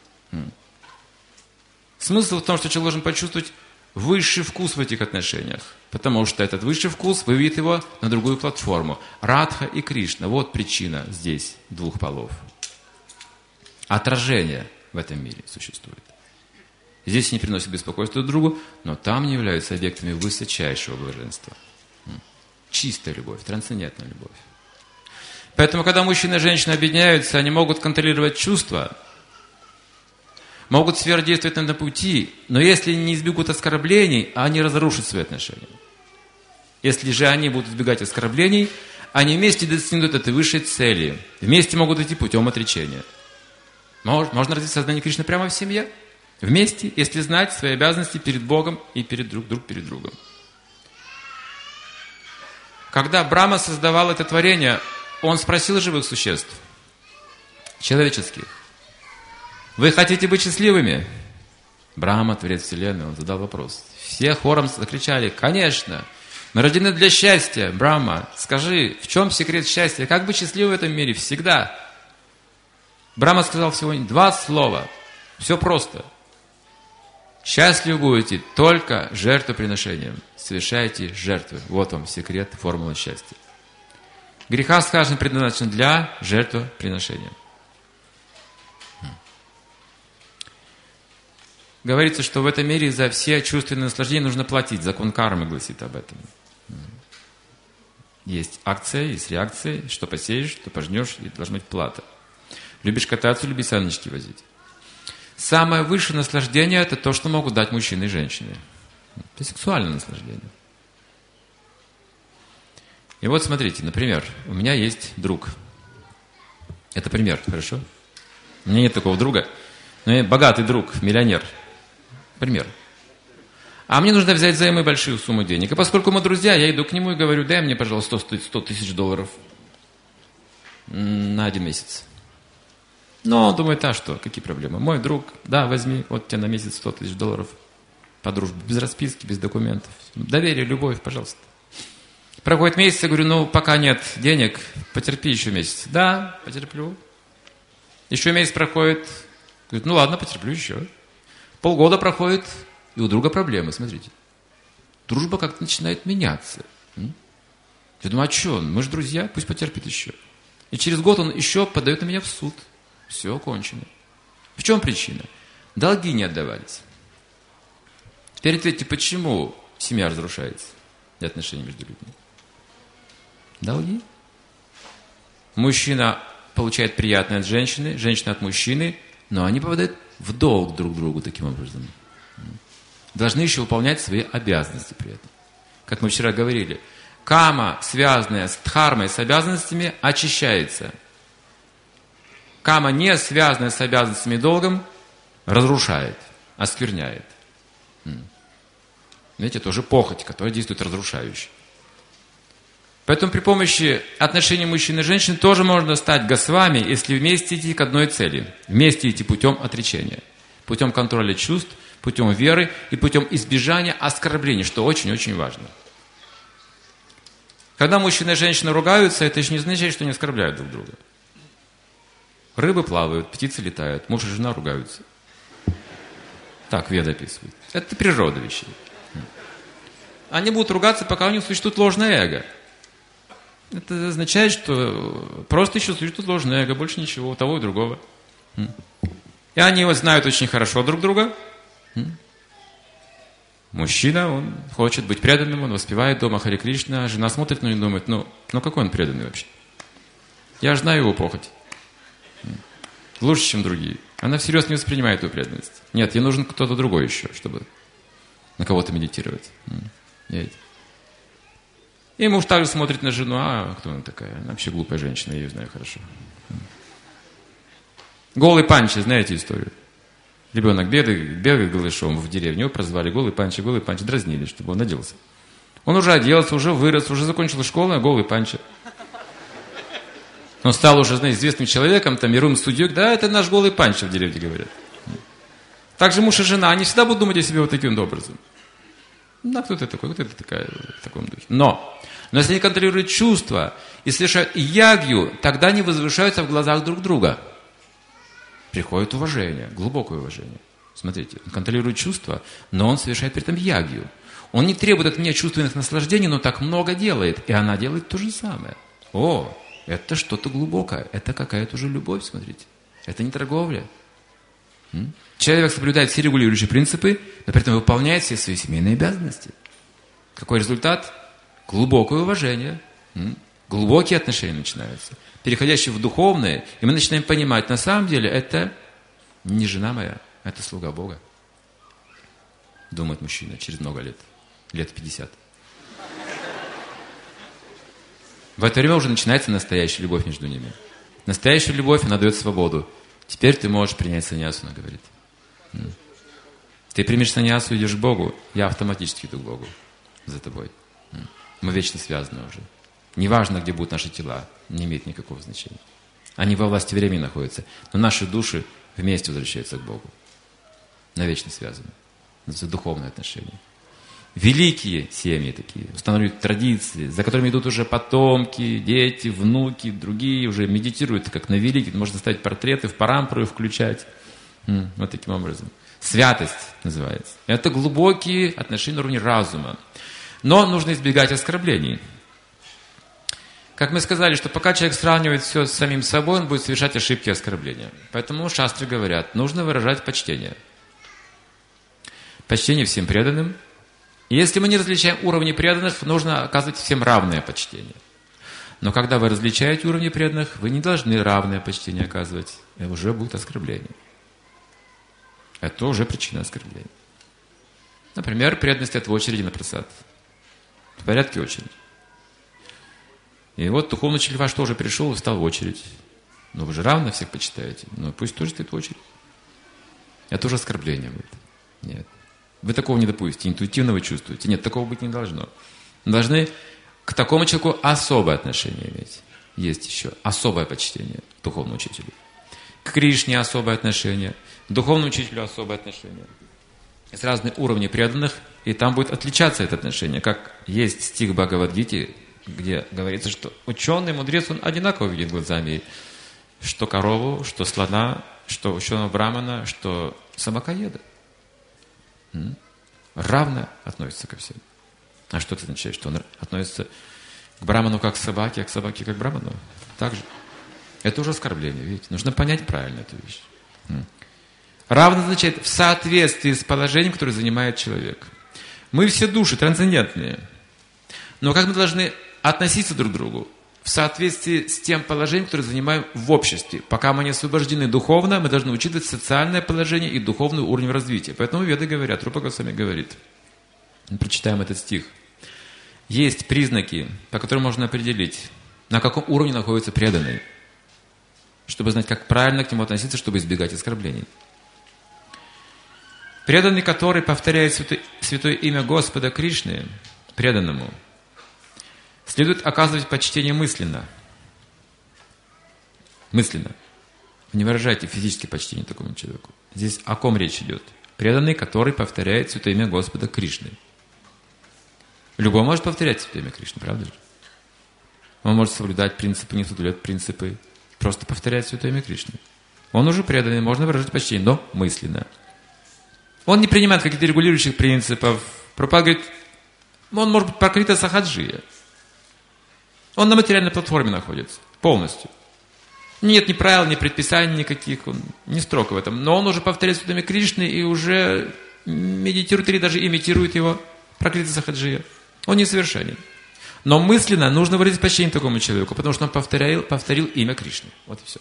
Смысл в том, что человек должен почувствовать высший вкус в этих отношениях. Потому что этот высший вкус выведет его на другую платформу. Радха и Кришна. Вот причина здесь двух полов. Отражение в этом мире существует. Здесь они приносят беспокойство друг другу, но там не являются объектами высочайшего блаженства. Чистая любовь, трансцендентная любовь. Поэтому, когда мужчина и женщина объединяются, они могут контролировать чувства, могут сверхдействовать на пути, но если не избегут оскорблений, они разрушат свои отношения. Если же они будут избегать оскорблений, они вместе достигнут этой высшей цели. Вместе могут идти путем отречения. Можно развить сознание Кришны прямо в семье. Вместе, если знать свои обязанности перед Богом и перед друг перед другом. Когда Брахма создавал это творение, он спросил живых существ, человеческих, вы хотите быть счастливыми? Брахма, Творец Вселенной, он задал вопрос. Все хором закричали, конечно, мы рождены для счастья. Брахма, скажи, в чем секрет счастья? Как быть счастливым в этом мире всегда? Брахма сказал всего 2 слова. Все просто. Счастливы будете только жертвоприношением. Совершайте жертвы. Вот вам секрет, формула счастья. Грехастхаджан предназначен для жертвоприношения. Говорится, что в этом мире за все чувственные наслаждения нужно платить. Закон кармы гласит об этом. Есть акция, есть реакция. Что посеешь, что пожнешь, и должна быть плата. Любишь кататься, люби саночки возить. Самое высшее наслаждение – это то, что могут дать мужчины и женщины. Это сексуальное наслаждение. И вот смотрите, например, у меня есть друг. Это пример, хорошо? У меня нет такого друга, но я богатый друг, миллионер. Пример. А мне нужно взять взаймы большую сумму денег. И поскольку мы друзья, я иду к нему и говорю, дай мне, пожалуйста, 100 тысяч долларов на 1 месяц. Но он думает, а что, какие проблемы? Мой друг, да, возьми, вот тебе на месяц 100 тысяч долларов по дружбе, без расписки, без документов. Доверие, любовь, пожалуйста. Проходит месяц, я говорю, ну, пока нет денег, потерпи еще месяц. Да, потерплю. Еще месяц проходит, говорит, ну ладно, потерплю еще. Полгода проходит, и у друга проблемы, смотрите. Дружба как-то начинает меняться. Я думаю, а что, мы же друзья, пусть потерпит еще. И через год он еще подает на меня в суд. Все, кончено. В чем причина? Долги не отдавались. Теперь ответьте, почему семья разрушается и отношения между людьми? Долги. Мужчина получает приятное от женщины, женщина от мужчины, но они попадают в долг друг другу таким образом. Должны еще выполнять свои обязанности при этом. Как мы вчера говорили, кама, связанная с дхармой, с обязанностями, очищается. Кама, не связанная с обязанностями и долгом, разрушает, оскверняет. Видите, это уже похоть, которая действует разрушающе. Поэтому при помощи отношений мужчины и женщины тоже можно стать госвами, если вместе идти к одной цели. Вместе идти путем отречения, путем контроля чувств, путем веры и путем избежания оскорблений, что очень-очень важно. Когда мужчина и женщина ругаются, это еще не означает, что они оскорбляют друг друга. Рыбы плавают, птицы летают, муж и жена ругаются. Так Веда описывает. Это природа вещей. Они будут ругаться, пока у них существует ложное эго. Это означает, что просто еще существует ложное эго, больше ничего, у того и другого. И они вот знают очень хорошо друг друга. Мужчина, он хочет быть преданным, он воспевает дома Харе Кришна, жена смотрит на него и думает, ну какой он преданный вообще? Я же знаю его похоть. Лучше, чем другие. Она всерьез не воспринимает его преданность. Нет, ей нужен кто-то другой еще, чтобы на кого-то медитировать. И муж также смотрит на жену, а кто она такая? Она вообще глупая женщина, я ее знаю хорошо. Голый Панча, знаете историю? Ребенок бегает голышом в деревню, его прозвали Голый Панча, дразнили, чтобы он оделся. Он уже оделся, уже вырос, уже закончил школу, а Голый Панча. Он стал уже, знаете, известным человеком, там, мировым судьей. Да, это наш Голый Панча в деревне, говорят. Также муж и жена, они всегда будут думать о себе вот таким образом. Да, кто ты такой, вот это такая, в таком духе. Но если они контролируют чувства и совершают ягью, тогда они возвышаются в глазах друг друга. Приходит уважение, глубокое уважение. Смотрите, он контролирует чувства, но он совершает при этом ягью. Он не требует от меня чувственных наслаждений, но так много делает. И она делает то же самое. О, это что-то глубокое. Это какая-то уже любовь, смотрите. Это не торговля. Человек соблюдает все регулирующие принципы, но при этом выполняет все свои семейные обязанности. Какой результат? Глубокое уважение. Глубокие отношения начинаются. Переходящие в духовные, и мы начинаем понимать, на самом деле это не жена моя, это слуга Бога. Думает мужчина через много лет. Лет 50. В это время уже начинается настоящая любовь между ними. Настоящая любовь, она дает свободу. Теперь ты можешь принять саньясу, она говорит. Ты примешь саньясу, идешь к Богу, я автоматически иду к Богу за тобой. Мы вечно связаны уже. Неважно, где будут наши тела, не имеет никакого значения. Они во власти времени находятся, но наши души вместе возвращаются к Богу. Навечно связаны. Это духовные отношения. Великие семьи такие, устанавливают традиции, за которыми идут уже потомки, дети, внуки, другие уже медитируют, как на великих. Можно ставить портреты, в парампру включать. Вот таким образом. Святость называется. Это глубокие отношения на уровне разума. Но нужно избегать оскорблений. Как мы сказали, что пока человек сравнивает все с самим собой, он будет совершать ошибки и оскорбления. Поэтому шастры говорят, нужно выражать почтение. Почтение всем преданным. И если мы не различаем уровни преданных, нужно оказывать всем равное почтение. Но когда вы различаете уровни преданных, вы не должны равное почтение оказывать. Это уже будет оскорбление. Это уже причина оскорбления. Например, преданность стоит в очереди на просад. В порядке очереди. И вот духовный учитель ваш тоже пришел и встал в очередь. Но вы же равно всех почитаете. Но пусть тоже стоит в очередь. Это уже оскорбление будет. Нет. Вы такого не допустите. Интуитивно вы чувствуете. Нет, такого быть не должно. Вы должны к такому человеку особое отношение иметь. Есть еще особое почтение к духовному учителю. К Кришне особое отношение. К духовному учителю особое отношение. Есть разные уровни преданных, и там будет отличаться это отношение. Как есть стих Бхагавад-гите, где говорится, что ученый, мудрец, он одинаково видит глазами, что корову, что слона, что ученого брамана, что собакоеда. Равно относится ко всем. А что это означает? Что он относится к браману как к собаке, а к собаке как к браману? Так же. Это уже оскорбление, видите? Нужно понять правильно эту вещь. Равно означает в соответствии с положением, которое занимает человек. Мы все души трансцендентные. Но как мы должны относиться друг к другу? В соответствии с тем положением, которое занимаем в обществе. Пока мы не освобождены духовно, мы должны учитывать социальное положение и духовный уровень развития. Поэтому Веды говорят, Рупа Госвами говорит. Мы прочитаем этот стих. Есть признаки, по которым можно определить, на каком уровне находится преданный. Чтобы знать, как правильно к нему относиться, чтобы избегать оскорблений. Преданный, который повторяет святое имя Господа Кришны, преданному, следует оказывать почтение мысленно. Мысленно. Не выражайте физически почтение такому человеку. Здесь о ком речь идет? Преданный, который повторяет святое имя Господа Кришны. Любой может повторять святое имя Кришны, правда же? Он может соблюдать принципы, не соблюдать принципы. Просто повторять святое имя Кришны. Он уже преданный, можно выражать почтение, но мысленно. Он не принимает каких-то регулирующих принципов. Прабхупада говорит, он может быть пракрита сахаджия. Он на материальной платформе находится. Полностью. Нет ни правил, ни предписаний никаких. Он не строг в этом. Но он уже повторяет святое имя Кришны и уже медитирует или даже имитирует его. Пракрита сахаджия. Он несовершенен. Но мысленно нужно выразить почтение такому человеку, потому что он повторил имя Кришны. Вот и все.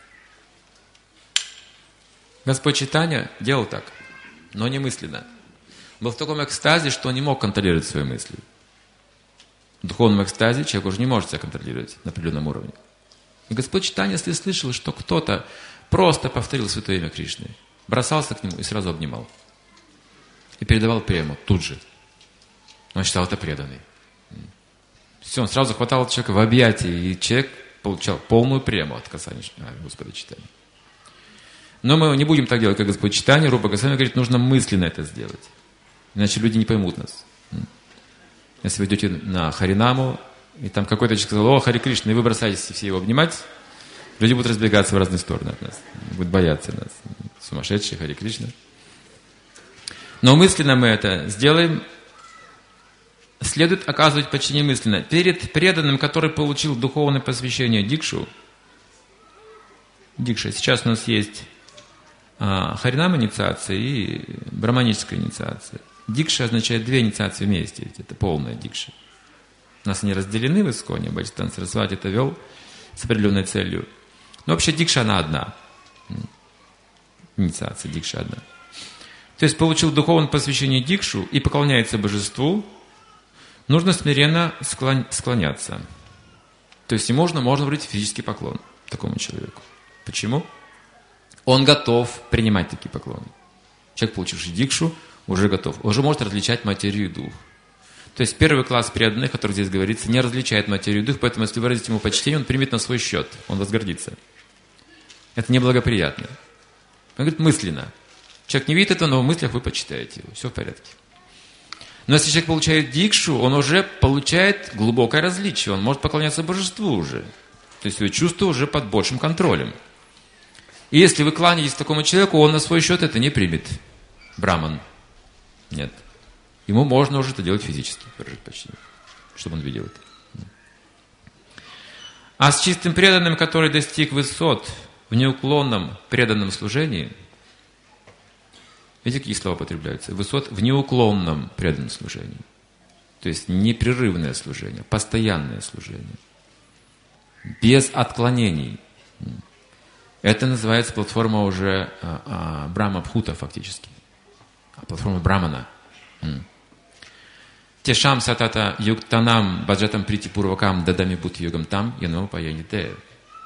Господь Чайтанья делал так, но не мысленно. Был в таком экстазе, что он не мог контролировать свои мысли. В духовном экстазе человек уже не может себя контролировать на определенном уровне. И Господь Чайтанья, если слышал, что кто-то просто повторил святое имя Кришны, бросался к нему и сразу обнимал. И передавал прему тут же. Он считал это преданный. Все, он сразу хватал человека в объятия, и человек получал полную прему от касания Господа Чайтаньи. Но мы не будем так делать, как Господь Чайтанья. Рупа Госвами говорит, нужно мысленно это сделать. Иначе люди не поймут нас. Если вы идете на Харинаму, и там какой-то человек сказал, о, Хари Кришна, и вы бросаетесь все его обнимать, люди будут разбегаться в разные стороны от нас. Будут бояться нас. Сумасшедшие Хари Кришна. Но мысленно мы это сделаем. Следует оказывать почтение мысленно. Перед преданным, который получил духовное посвящение Дикшу, Дикша, сейчас у нас есть Харинама инициация и браманическая инициация. Дикша означает две инициации вместе. Это полная дикша. У нас они разделены в Исконе. Бхактисиданта Сарасвати это вел с определенной целью. Но вообще дикша она одна. Инициация дикша одна. То есть получил духовное посвящение Дикшу и поклоняется божеству, нужно смиренно склоняться. То есть ему можно выразить физический поклон такому человеку. Почему? Он готов принимать такие поклоны. Человек, получивший Дикшу, уже готов. Уже может различать материю и дух. То есть первый класс преданных, о котором здесь говорится, не различает материю и дух, поэтому если выразить ему почтение, он примет на свой счет. Он возгордится. Это неблагоприятно. Он говорит мысленно. Человек не видит этого, но в мыслях вы почитаете его. Все в порядке. Но если человек получает дикшу, он уже получает глубокое различие. Он может поклоняться божеству уже. То есть его чувства уже под большим контролем. И если вы кланяетесь такому человеку, он на свой счет это не примет. Браман. Нет. Ему можно уже это делать физически, выражать почтение, чтобы он видел это. А с чистым преданным, который достиг высот в неуклонном преданном служении, видите, какие слова употребляются? Высот в неуклонном преданном служении. То есть непрерывное служение, постоянное служение. Без отклонений. Это называется платформа уже Брахма-бхута фактически. Платформа Брамана. Тешам сатата юктанам баджатам прити пурвакам дадами бут йогам там яно паяните.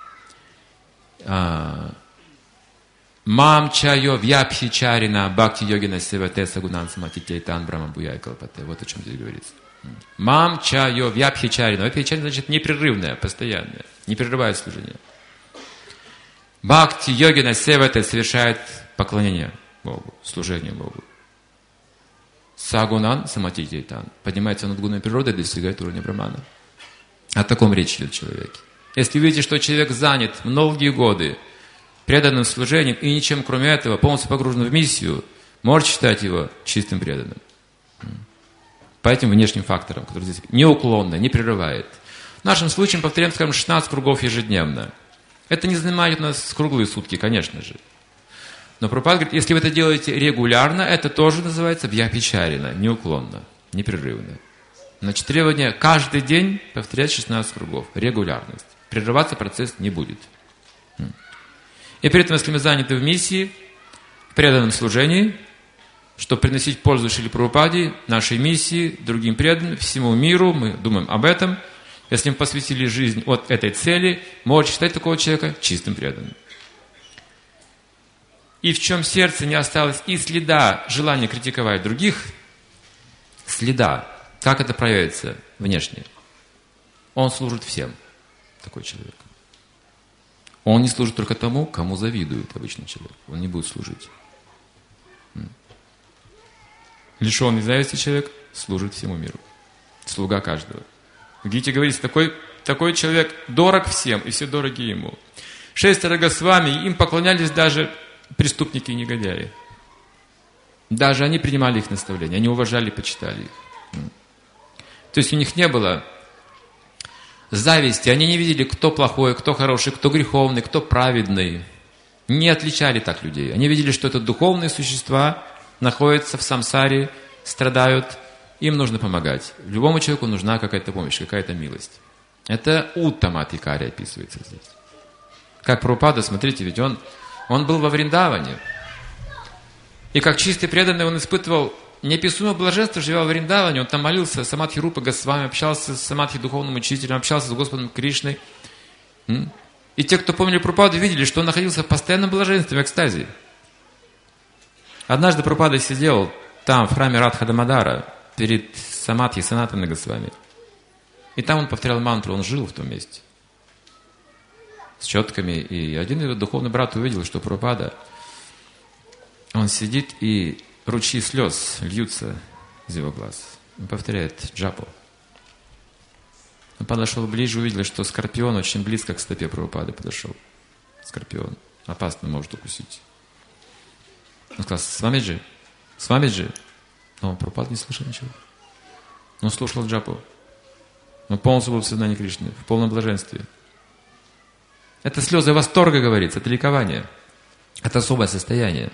Мам чайо вьябхичарина бхакти йогина севате сагунан саматитейтан брама буяй калпате. Вот о чем здесь говорится. Мам чайо вьябхичарина. Вьябхичарина значит непрерывное, постоянное. Не прерывает служение. Бхакти йогина севате совершает поклонение Богу, служение Богу. Сагунан саматитейтан. Поднимается над гунной природой и достигает уровня брамана. О таком речь идет человеке. Если видите, что человек занят многие годы преданным служением и ничем кроме этого, полностью погружен в миссию, можете считать его чистым преданным. По этим внешним факторам, которые здесь неуклонно, не прерывает. В нашем случае, повторяем, скажем, 16 кругов ежедневно. Это не занимает у нас круглые сутки, конечно же. Но Прабхупада говорит, если вы это делаете регулярно, это тоже называется вьябхичарина, неуклонно, непрерывно. Значит, требование каждый день повторять 16 кругов. Регулярность. Прерываться процесс не будет. И при этом, если мы заняты в миссии, в преданном служении, чтобы приносить пользу Шриле Прабхупаде, нашей миссии, другим преданным, всему миру, мы думаем об этом. Если мы посвятили жизнь от этой цели, можете считать такого человека чистым преданным. и в чем сердце не осталось и следа желания критиковать других, следа, как это проявится внешне, он служит всем, такой человек. Он не служит только тому, кому завидует обычный человек. Он не будет служить. Лишенный зависти человек служит всему миру. Слуга каждого. В Гите говорится, такой человек дорог всем, и все дороги ему. 6 Госвами, им поклонялись даже преступники и негодяи. Даже они принимали их наставления, они уважали и почитали их. То есть у них не было зависти, они не видели, кто плохой, кто хороший, кто греховный, кто праведный. Не отличали так людей. Они видели, что это духовные существа, находятся в самсаре, страдают, им нужно помогать. Любому человеку нужна какая-то помощь, какая-то милость. Это Уттама-Адхикари описывается здесь. Как Прабхупада, смотрите, ведь он был во Вриндаване. И как чистый преданный он испытывал неописуемое блаженство, живя во Вриндаване. Он там молился, Самадхи Рупа Госвами, общался с Самадхи духовным учителем, общался с Господом Кришной. И те, кто помнили Прабхупаду, видели, что он находился в постоянном блаженстве, в экстазе. Однажды Прабхупада сидел там, в храме Радха Дамодара, перед Самадхи Санатана Госвами. И там он повторял мантру, он жил в том месте. С четками. И один его духовный брат увидел, что Прабхупада, он сидит, и ручьи слез льются из его глаз. Он повторяет джапу. Он подошел ближе, увидел, что скорпион очень близко к стопе Прабхупады подошел. Скорпион. Опасно может укусить. Он сказал, с вами же. Но Прабхупада не слышал ничего. Он слушал джапу. Он полностью был в сознании Кришны, в полном блаженстве. Это слезы восторга, говорится, это ликование. Это особое состояние.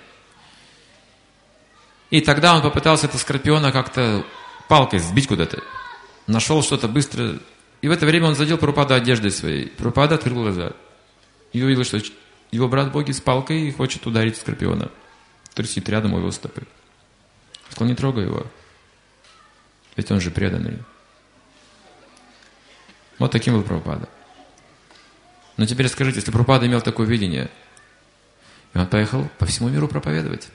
И тогда он попытался этого скорпиона как-то палкой сбить куда-то. Нашел что-то быстро. И в это время он задел Прабхупаду одеждой своей. Прабхупада открыл глаза. И увидел, что его брат Боги с палкой и хочет ударить скорпиона, который сидит рядом у его стопы. Сказал, не трогай его. Ведь он же преданный. Вот таким был Прабхупада. Но теперь скажите, если Прабхупада имел такое видение, и он поехал по всему миру проповедовать.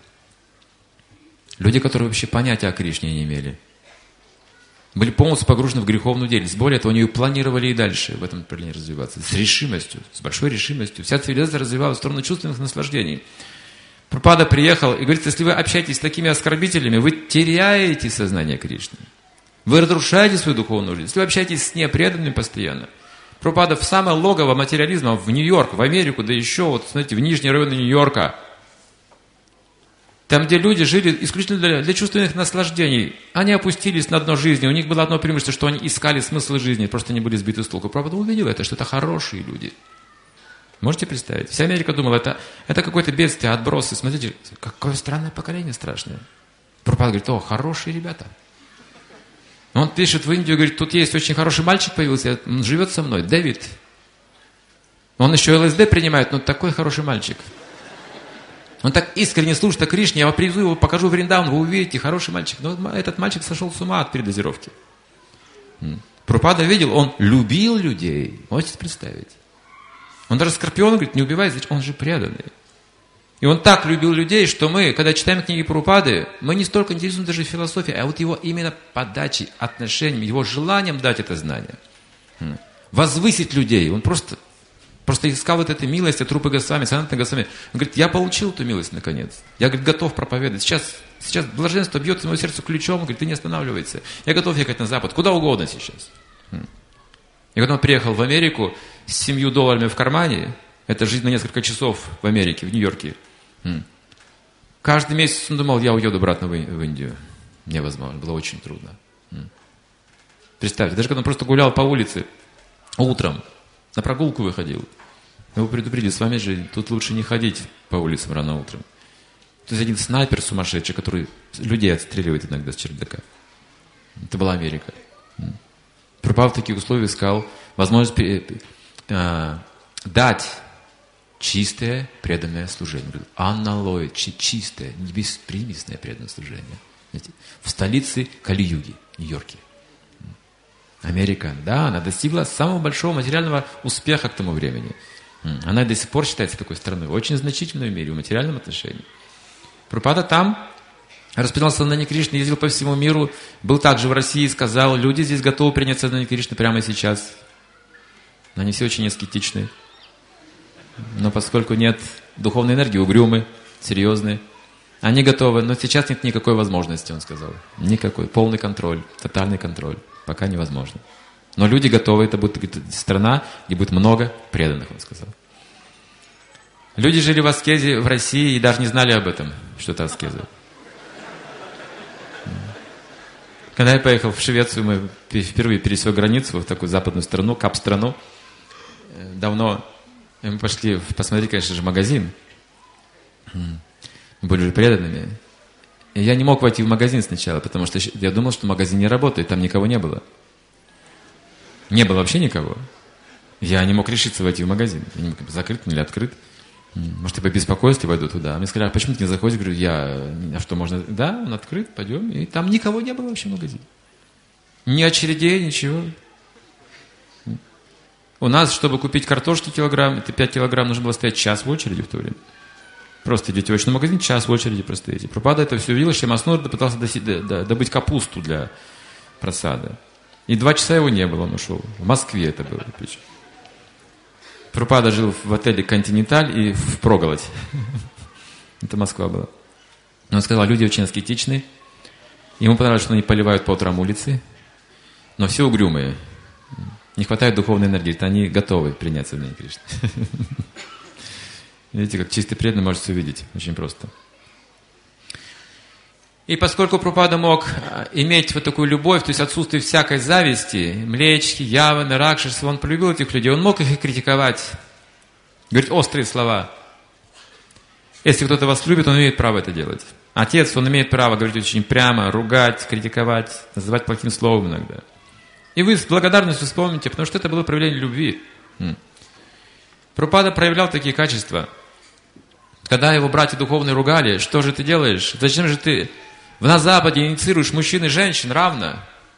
Люди, которые вообще понятия о Кришне не имели, были полностью погружены в греховную деятельность. Более того, они планировали и дальше в этом направлении развиваться. С решимостью, с большой решимостью. Вся цивилизация развивалась в сторону чувственных наслаждений. Прабхупада приехал и говорит, если вы общаетесь с такими оскорбителями, вы теряете сознание Кришны. Вы разрушаете свою духовную жизнь. Если вы общаетесь с непреданными постоянно. Прабхупада в самое логово материализма, в Нью-Йорк, в Америку, да еще, вот, смотрите, в нижние районы Нью-Йорка. Там, где люди жили исключительно для чувственных наслаждений. Они опустились на дно жизни. У них было одно преимущество, что они искали смысл жизни, просто они были сбиты с толку. Прабхупада увидел это, что это хорошие люди. Можете представить? Вся Америка думала, это какое-то бедствие, отбросы. Смотрите, какое странное поколение страшное. Прабхупада говорит, хорошие ребята. Он пишет в Индию, говорит, тут есть очень хороший мальчик появился, он живет со мной, Дэвид. Он еще ЛСД принимает, но такой хороший мальчик. Он так искренне служит о Кришне, я вам привезу его, покажу Вриндаван, вы увидите, хороший мальчик. Но этот мальчик сошел с ума от передозировки. Прабхупада видел, он любил людей. Можете представить? Он даже скорпиона говорит, не убивай, он же преданный. И он так любил людей, что мы, когда читаем книги Прабхупады, мы не столько интересуем даже философией, а вот его именно подачей, отношением, его желанием дать это знание. Возвысить людей. Он просто искал вот эту милость от Рупы Госвами, Санатана Госвами. Он говорит, я получил эту милость наконец. Я, говорит, готов проповедовать. Сейчас блаженство бьется в мое сердце ключом. Он говорит, ты не останавливайся. Я готов ехать на Запад, куда угодно сейчас. И когда он приехал в Америку с $7 в кармане, это жизнь на несколько часов в Америке, в Нью-Йорке. Каждый месяц он думал, я уеду обратно в Индию. Невозможно, было очень трудно. Представьте, даже когда он просто гулял по улице утром, на прогулку выходил, его предупредили, с вами же тут лучше не ходить по улицам рано утром. То есть один снайпер сумасшедший, который людей отстреливает иногда с чердака. Это была Америка. Прабхупада в таких условиях искал возможность дать чистое преданное служение. Аналой, чистое, не беспримесное преданное служение. Знаете, в столице Кали-юги, Нью-Йорке. Америка, да, она достигла самого большого материального успеха к тому времени. Она до сих пор считается такой страной, очень значительной в мире, в материальном отношении. Прабхупада там распространял сознание Кришны, ездил по всему миру, был также в России, сказал, люди здесь готовы принять сознание Кришны прямо сейчас. Они все очень аскетичны. Но поскольку нет духовной энергии, угрюмы, серьезные, они готовы, но сейчас нет никакой возможности, он сказал. Никакой. Полный контроль, тотальный контроль. Пока невозможно. Но люди готовы, это будет страна, где будет много преданных, он сказал. Люди жили в аскезе в России и даже не знали об этом, что это аскеза. Когда я поехал в Швецию, мы впервые пересек границу в такую западную страну, кап-страну. Давно мы пошли посмотреть, конечно же, магазин. Мы были же преданными. И я не мог войти в магазин сначала, потому что я думал, что магазин не работает, там никого не было. Не было вообще никого. Я не мог решиться войти в магазин. Я не мог, закрыт или открыт. Может, я побеспокоюсь, если войду туда. Мне сказали, а почему ты не заходишь? Говорю, а что, можно? Да, он открыт, пойдем. И там никого не было вообще в магазине. Ни очередей, ничего. У нас, чтобы купить картошки килограмм, это 5 килограмм, нужно было стоять час в очереди в то время. Просто идете в овощной магазин, час в очереди простоите. Прабхупада это все видел, Шьямаснур пытался добыть капусту для просада. И 2 часа его не было, он ушел. В Москве это было. Прабхупада жил в отеле «Континенталь» и в проголодь. Это Москва была. Он сказал, люди очень аскетичны. Ему понравилось, что они поливают по утрам улицы. Но все угрюмые. Не хватает духовной энергии. Они готовы принять сознание Кришны. Видите, как чистый преданный можете увидеть. Очень просто. И поскольку Прабхупада мог иметь вот такую любовь, то есть отсутствие всякой зависти, Млечки, Яваны, Ракшасы, он полюбил этих людей, он мог их и критиковать, говорить острые слова. Если кто-то вас любит, он имеет право это делать. Отец, он имеет право говорить очень прямо, ругать, критиковать, называть плохим словом иногда. И вы с благодарностью вспомните, потому что это было проявление любви. Прабхупада проявлял такие качества. Когда его братья духовные ругали, что же ты делаешь? Зачем же ты на Западе инициируешь мужчин и женщин равно?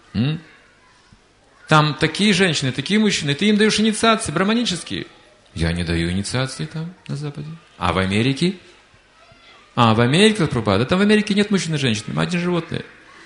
Там такие женщины, такие мужчины, ты им даешь инициации браманические. Я не даю инициации там, на Западе. А в Америке? В Америке, Прабхупада, там в Америке нет мужчин и женщин, там одни животные.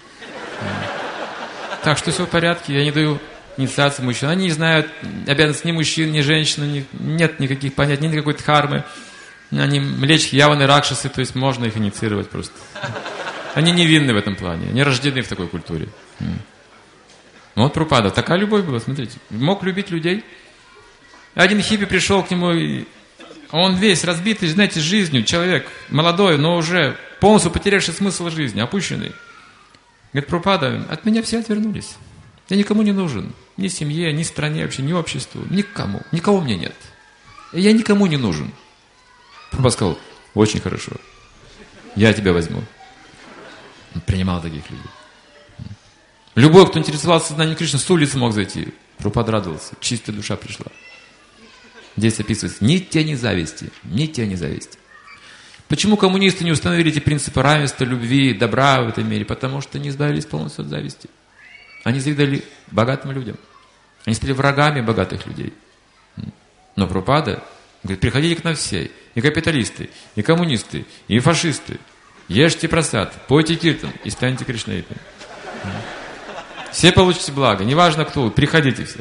Так что все в порядке, я не даю инициации мужчин. Они не знают обязанностей ни мужчин, ни женщин, нет никаких понятий, нет никакой дхармы. Они Млечки, Яваны, Ракшасы, то есть можно их инициировать просто. Они невинны в этом плане, они рождены в такой культуре. Вот Прабхупада, такая любовь была, смотрите. Мог любить людей. Один хиппи пришел к нему, и он весь разбитый, знаете, жизнью, человек молодой, но уже полностью потерявший смысл жизни, опущенный. Говорит, Прабхупада, от меня все отвернулись. Я никому не нужен. Ни семье, ни стране, вообще, ни обществу. Никому. Никого мне нет. Я никому не нужен. Прабхупада сказал, очень хорошо. Я тебя возьму. Он принимал таких людей. Любой, кто интересовался сознанием Кришны, с улицы мог зайти. Прабхупада радовался. Чистая душа пришла. Здесь описывается ни тени зависти. Ни тени зависти. Почему коммунисты не установили эти принципы равенства, любви, добра в этом мире? Потому что не избавились полностью от зависти. Они завидовали богатым людям. Они стали врагами богатых людей. Но Прабхупада говорит, приходите к нам все. И капиталисты, и коммунисты, и фашисты. Ешьте прасад, пойте киртан и станьте кришнаитами. Все получите благо, неважно кто вы, приходите все.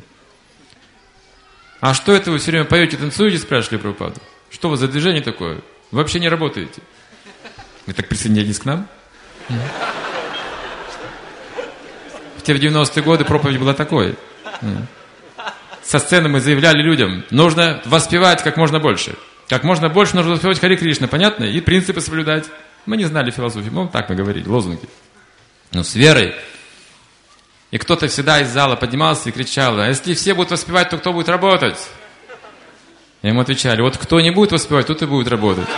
А что это вы все время поете, танцуете, спрашивали Прабхупаду? Что вы за движение такое? Вы вообще не работаете. Вы так присоединились к нам? В те 90-е годы проповедь была такой. Со сцены мы заявляли людям, нужно воспевать как можно больше. Как можно больше нужно воспевать Харе Кришна, понятно? И принципы соблюдать. Мы не знали философии, мы так мы говорили, лозунги. Но с верой. И кто-то всегда из зала поднимался и кричал, а если все будут воспевать, то кто будет работать? И ему отвечали, вот кто не будет воспевать, тот и будет работать.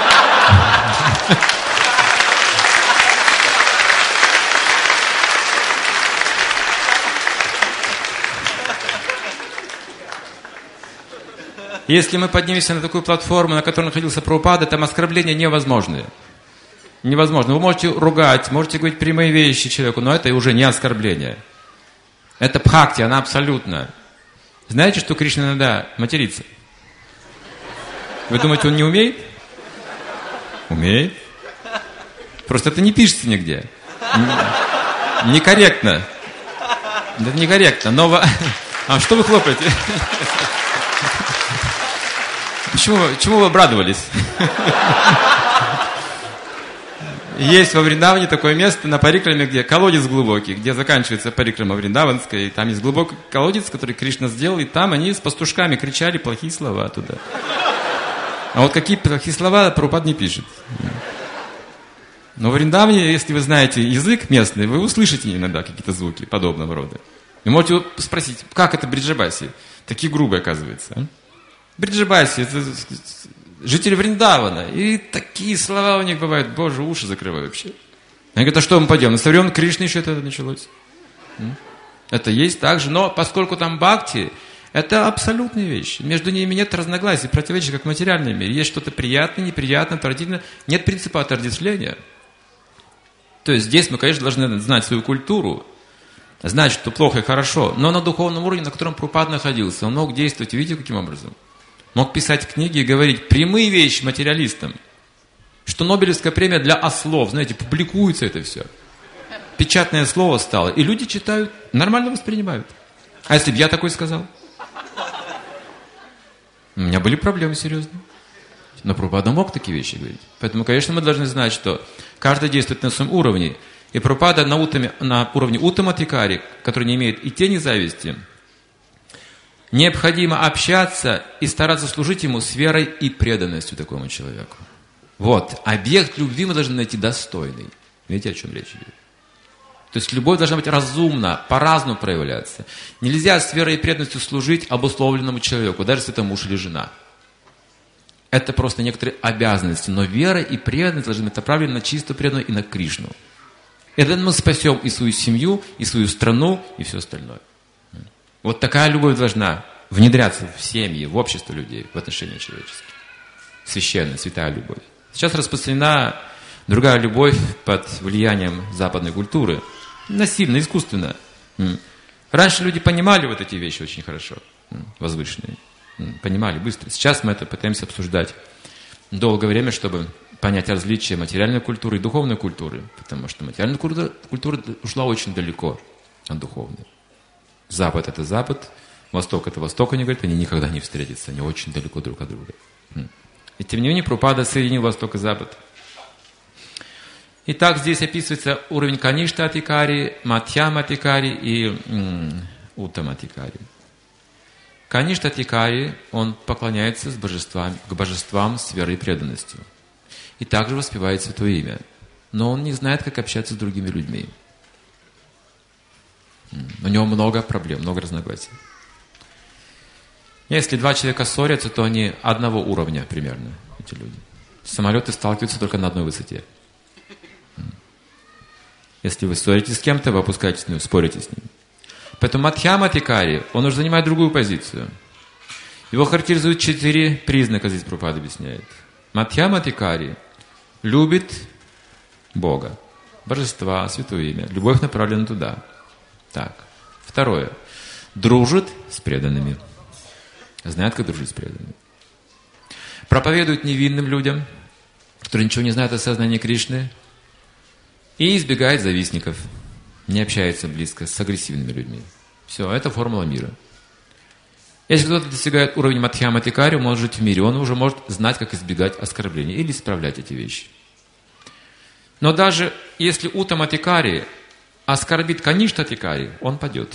Если мы поднимемся на такую платформу, на которой находился Прабхупада, там оскорбления невозможны. Невозможно. Вы можете ругать, можете говорить прямые вещи человеку, но это уже не оскорбление. Это бхакти, она абсолютно. Знаете, что Кришна иногда матерится? Вы думаете, он не умеет? Умеет. Просто это не пишется нигде. Некорректно. Это некорректно. Но... А что вы хлопаете? Чему вы обрадовались? Есть во Вриндаване такое место на Парикраме, где колодец глубокий, где заканчивается Парикрама Вриндаванская, и там есть глубокий колодец, который Кришна сделал, и там они с пастушками кричали плохие слова туда. А вот какие плохие слова Прабхупада не пишет. Но в Вриндаване, если вы знаете язык местный, вы услышите иногда какие-то звуки подобного рода. Вы можете спросить, как это Бриджабаси? Такие грубые, оказывается. А? Бриджабаси, это жители Вриндавана. И такие слова у них бывают. Боже, уши закрываю вообще. Они говорят, а что мы пойдем? На времен Кришны еще это началось. Это есть так же. Но поскольку там бхакти, это абсолютные вещи. Между ними нет разногласий, противоречий, как в материальном мире. Есть что-то приятное, неприятное, отвратительное. Нет принципа отождествления. То есть здесь мы, конечно, должны знать свою культуру, знать, что плохо и хорошо, но на духовном уровне, на котором Прабхупада находился, он мог действовать, видите, каким образом? Мог писать книги и говорить прямые вещи материалистам, что Нобелевская премия для ослов, знаете, публикуется это все. Печатное слово стало, и люди читают, нормально воспринимают. А если бы я такой сказал? У меня были проблемы серьезные. Но Прабхупада мог такие вещи говорить. Поэтому, конечно, мы должны знать, что каждый действует на своем уровне. И Прабхупада на уровне Уттаматикари, который не имеет и тени зависти, необходимо общаться и стараться служить ему с верой и преданностью такому человеку. Вот. Объект любви мы должны найти достойный. Видите, о чем речь идет? То есть любовь должна быть разумна, по-разному проявляться. Нельзя с верой и преданностью служить обусловленному человеку, даже если это муж или жена. Это просто некоторые обязанности. Но вера и преданность должны быть направлены на чистую преданность и на Кришну. Это мы спасем и свою семью, и свою страну, и все остальное. Вот такая любовь должна внедряться в семьи, в общество людей, в отношения человеческие. Священная, святая любовь. Сейчас распространена другая любовь под влиянием западной культуры. Насильно, искусственно. Раньше люди понимали вот эти вещи очень хорошо, возвышенные. Понимали быстро. Сейчас мы это пытаемся обсуждать долгое время, чтобы понять различия материальной культуры и духовной культуры. Потому что материальная культура ушла очень далеко от духовной. Запад – это Запад, Восток – это Восток, они говорят, они никогда не встретятся, они очень далеко друг от друга. И тем не менее Прабхупада соединил Восток и Запад. Итак, здесь описывается уровень Каништха-Адхикари, Мадхьяма-Адхикари и Уттама-Адхикари. Каништха-Адхикари, он поклоняется к божествам с верой и преданностью. И также воспевает Святое Имя. Но он не знает, как общаться с другими людьми. У него много проблем, много разногласий. Если два человека ссорятся, то они одного уровня примерно, эти люди. Самолеты сталкиваются только на одной высоте. Если вы ссоритесь с кем-то, вы опускаетесь с ним, спорите с ним. Поэтому Мадхьяма-Адхикари, он уже занимает другую позицию. Его характеризуют 4 признака, здесь Прабхупада объясняет. Мадхьяма-Адхикари любит Бога, божества, Святое Имя. Любовь направлена туда. Так. Второе. Дружит с преданными. Знает, как дружить с преданными. Проповедует невинным людям, которые ничего не знают о сознании Кришны. И избегает завистников. Не общается близко с агрессивными людьми. Все, это формула мира. Если кто-то достигает уровня Мадхьяма-Адхикари, он может жить в мире, он уже может знать, как избегать оскорблений или исправлять эти вещи. Но даже если Уттама-Адхикари оскорбит Каништха-Адхикари, он падет.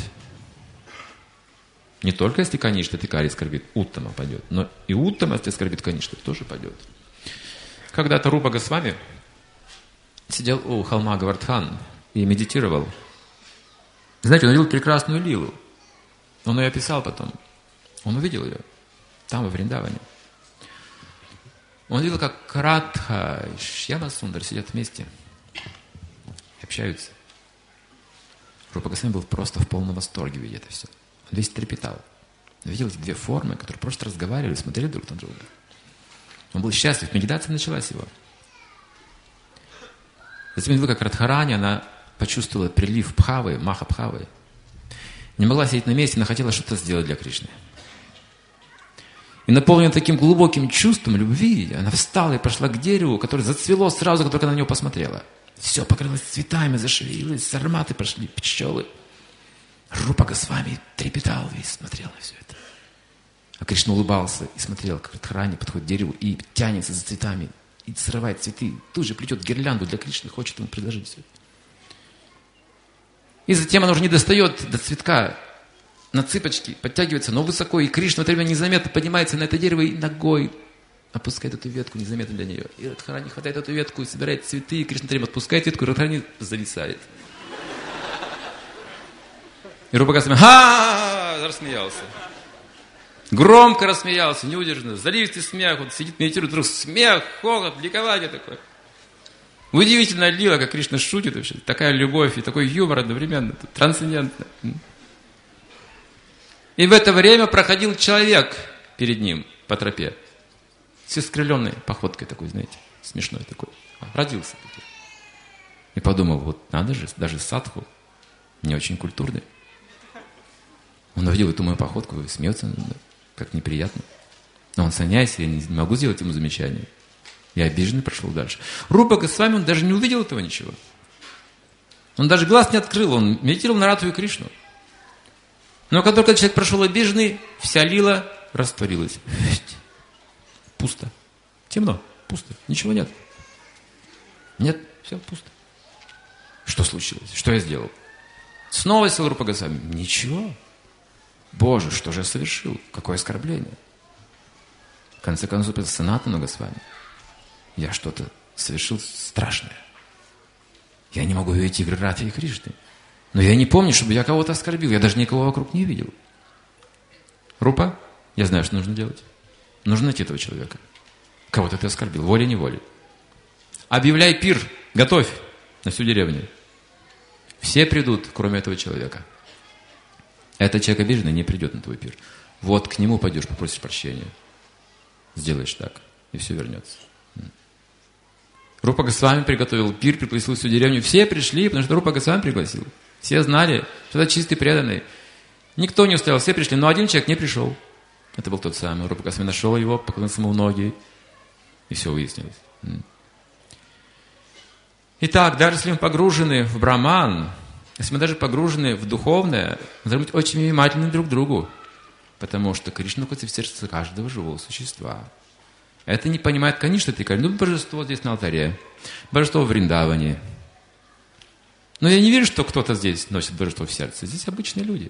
Не только если Каништха-Адхикари оскорбит, Уттама падет, но и Уттама, если оскорбит Каништха, тоже падет. Когда-то Рупа Госвами сидел у холма Гавардхан и медитировал. Знаете, он увидел прекрасную лилу. Он ее описал потом. Он увидел ее там, во Вриндаване. Он видел, как Радха и Шьяма-Сундар сидят вместе, общаются. Рупа Госвами был просто в полном восторге, видя это все. Он весь трепетал. Он видел эти 2 формы, которые просто разговаривали, смотрели друг на друга. Он был счастлив, медитация началась его. Затем видел, как Радхарани, она почувствовала прилив Бхавы, Маха-Бхавы. Не могла сидеть на месте, но хотела что-то сделать для Кришны. И наполнена таким глубоким чувством любви, она встала и пошла к дереву, которое зацвело сразу, как только на него посмотрела. Все покрылось цветами, зашевелилось, ароматы пошли, пчелы. Рупа Госвами трепетал весь, смотрел на все это. А Кришна улыбался и смотрел, как Радхарани подходит к дереву и тянется за цветами, и срывает цветы. Тут же плетет гирлянду для Кришны, хочет ему предложить все это. И затем она уже не достает до цветка, на цыпочки, подтягивается, но высоко, и Кришна в это время незаметно поднимается на это дерево и ногой опускает эту ветку незаметно для нее. И Радхарани хватает эту ветку и собирает цветы, и Кришна время отпускает ветку, и Радхарани зависает. И Рупа Госвами рассмеялся. Громко рассмеялся, неудержно, заливистый смех, он сидит, медитирует, вдруг смех, хохот, ликование такое. Удивительная лила, как Кришна шутит вообще. Такая любовь и такой юмор одновременно, трансцендентно. И в это время проходил человек перед ним по тропе. С искривленной походкой такой, знаете, смешной такой. Родился такой. И подумал, вот надо же, даже садху, не очень культурный. Он увидел эту мою походку и смеется, как неприятно. Но он саньяси, я не могу сделать ему замечание. Я обиженный прошел дальше. Рупа Госвами, он даже не увидел этого ничего. Он даже глаз не открыл, он медитировал на Радху и Кришну. Но как только человек прошел обиженный, вся лила растворилась. Пусто. Темно, пусто, ничего нет. Нет, все пусто. Что случилось? Что я сделал? Снова сел Рупа Госвами. Ничего. Боже, что же я совершил? Какое оскорбление? В конце концов, это Санатана Госвами. Я что-то совершил страшное. Я не могу видеть игры Радхи и Кришны. Но я не помню, чтобы я кого-то оскорбил. Я даже никого вокруг не видел. Рупа, я знаю, что нужно делать. Нужно найти этого человека. Кого-то ты оскорбил, волей-неволей. Объявляй пир, готовь на всю деревню. Все придут, кроме этого человека. Этот человек обиженный не придет на твой пир. Вот к нему пойдешь, попросишь прощения. Сделаешь так, и все вернется. Рупа Госвами приготовил пир, пригласил всю деревню. Все пришли, потому что Рупа Госвами пригласил. Все знали, что это чистый преданный. Никто не устоял, все пришли, но один человек не пришел. Это был тот самый. Рупа Госвами нашел его, поклонился ему в ноги, и все выяснилось. Итак, даже если мы погружены в браман, если мы даже погружены в духовное, мы должны быть очень внимательны друг к другу, потому что Кришна находится в сердце каждого живого существа. Это не понимает, конечно, ты говоришь, божество здесь на алтаре, божество в Вриндаване. Но я не вижу, что кто-то здесь носит божество в сердце. Здесь обычные люди.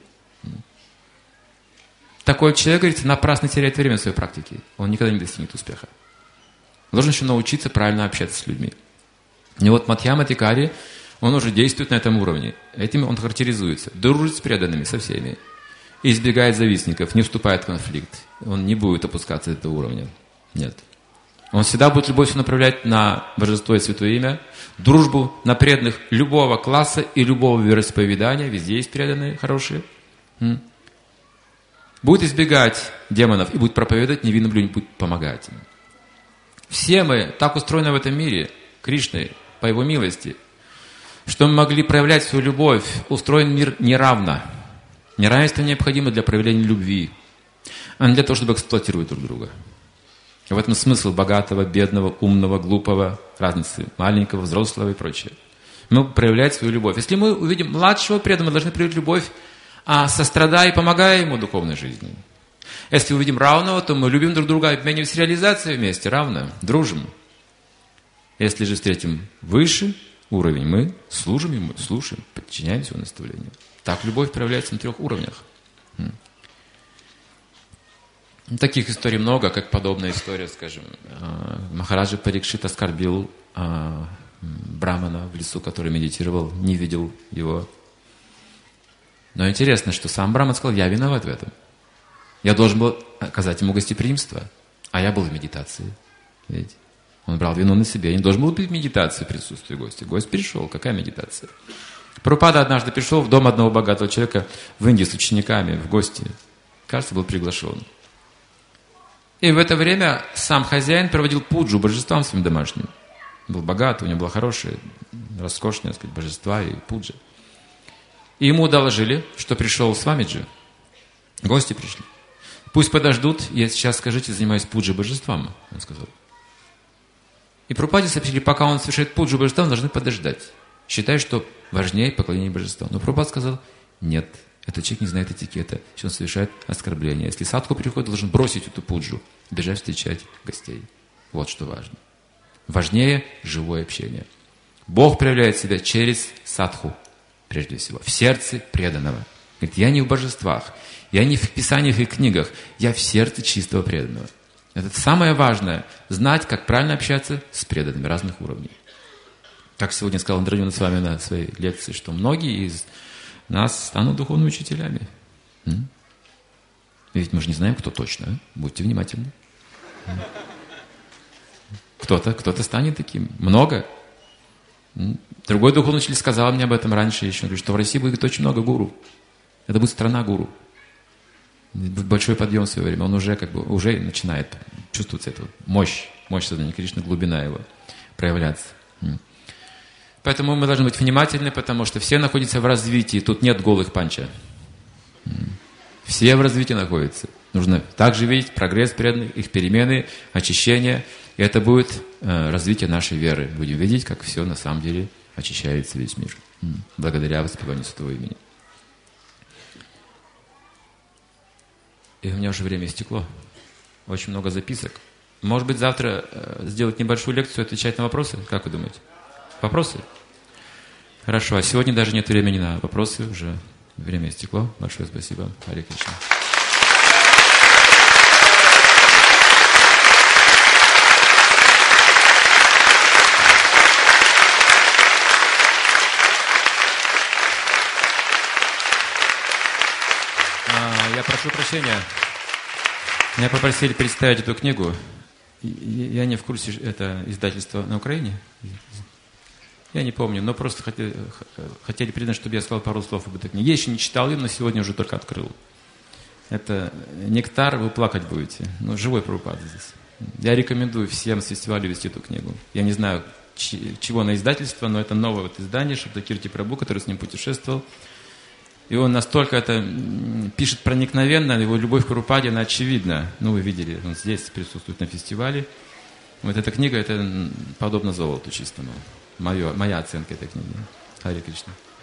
Такой человек, говорится, напрасно теряет время в своей практике. Он никогда не достигнет успеха. Он должен еще научиться правильно общаться с людьми. И вот Мадхьяма Тикари, он уже действует на этом уровне. Этим он характеризуется. Дружит с преданными, со всеми. Избегает завистников, не вступает в конфликт. Он не будет опускаться до этого уровня. Нет. Он всегда будет любовью направлять на божество и святое имя, дружбу на преданных любого класса и любого вероисповедания. Везде есть преданные, хорошие. Будет избегать демонов и будет проповедовать невинным людям, будет помогать им. Все мы так устроены в этом мире, Кришной, по Его милости, что мы могли проявлять свою любовь. Устроен мир неравно. Неравенство необходимо для проявления любви, а не для того, чтобы эксплуатировать друг друга. В этом смысл богатого, бедного, умного, глупого, разницы маленького, взрослого и прочее. Мы проявлять свою любовь. Если мы увидим младшего преданного, мы должны проявить любовь, сострадая и помогая ему в духовной жизни. Если увидим равного, то мы любим друг друга, обмениваемся реализацией вместе, равно, дружим. Если же встретим выше уровень, мы служим ему, слушаем, подчиняемся его наставлению. Так любовь проявляется на 3 уровнях. Таких историй много, как подобная история, скажем. Махараджа Парикшит оскорбил брамана в лесу, который медитировал, не видел его. Но интересно, что сам браман сказал, я виноват в этом. Я должен был оказать ему гостеприимство, а я был в медитации. Видите? Он брал вину на себя, я не должен был быть в медитации в присутствии гостя. Гость пришел, какая медитация? Прабхупада однажды пришел в дом одного богатого человека в Индии с учениками в гости. Кажется, был приглашен. И в это время сам хозяин проводил пуджу божествам своим домашним. Был богатый, у него было хорошее, роскошное, так сказать, божества и пуджа. И ему доложили, что пришел Свамиджи. Гости пришли. Пусть подождут, я сейчас, скажите, занимаюсь пуджей божествам, он сказал. И Прабхупаде сообщили, пока он совершает пуджу божествам, должны подождать. Считая, что важнее поклонение божествам. Но Прабхупада сказал, нет, этот человек не знает этикета, что он совершает оскорбление. Если садху приходит, должен бросить эту пуджу, бежать встречать гостей. Вот что важно. Важнее живое общение. Бог проявляет себя через садху, прежде всего, в сердце преданного. Говорит, я не в божествах, я не в писаниях и книгах, я в сердце чистого преданного. Это самое важное, знать, как правильно общаться с преданными разных уровней. Как сегодня сказал Андронин с вами на своей лекции, что многие из нас станут духовными учителями. Ведь мы же не знаем, кто точно. А? Будьте внимательны. Кто-то станет таким. Много. Другой духовный учитель сказал мне об этом раньше еще. Он говорит, что в России будет очень много гуру. Это будет страна гуру. Большой подъем в свое время. Он уже уже начинает чувствовать эту мощь сознания Кришны, глубина его проявляться. Поэтому мы должны быть внимательны, потому что все находятся в развитии. Тут нет голых панча. Все в развитии находятся. Нужно также видеть прогресс преданных, их перемены, очищение. И это будет развитие нашей веры. Будем видеть, как все на самом деле очищается весь мир. Благодаря воспеванию Святого имени. И у меня уже время истекло. Очень много записок. Может быть, завтра сделать небольшую лекцию, отвечать на вопросы? Как вы думаете? Вопросы? Хорошо. А сегодня даже нет времени на вопросы. Уже время истекло. Большое спасибо. Харе Кришна. Я прошу прощения. Меня попросили представить эту книгу. Я не в курсе, это издательство на Украине. Я не помню, но просто хотели передать, чтобы я сказал пару слов об этой книге. Я еще не читал ее, но сегодня уже только открыл. Это «Нектар», вы плакать будете. Ну, живой Прабхупада здесь. Я рекомендую всем с фестиваля вести эту книгу. Я не знаю, чего на издательство, но это новое издание Шабдакирти Прабху, который с ним путешествовал. И он настолько это пишет проникновенно, его любовь к Прабхупаде, она очевидна. Ну, вы видели, он здесь присутствует на фестивале. Вот эта книга, это подобно золоту чистому. Моя оценка этой книги. Харе Кришна.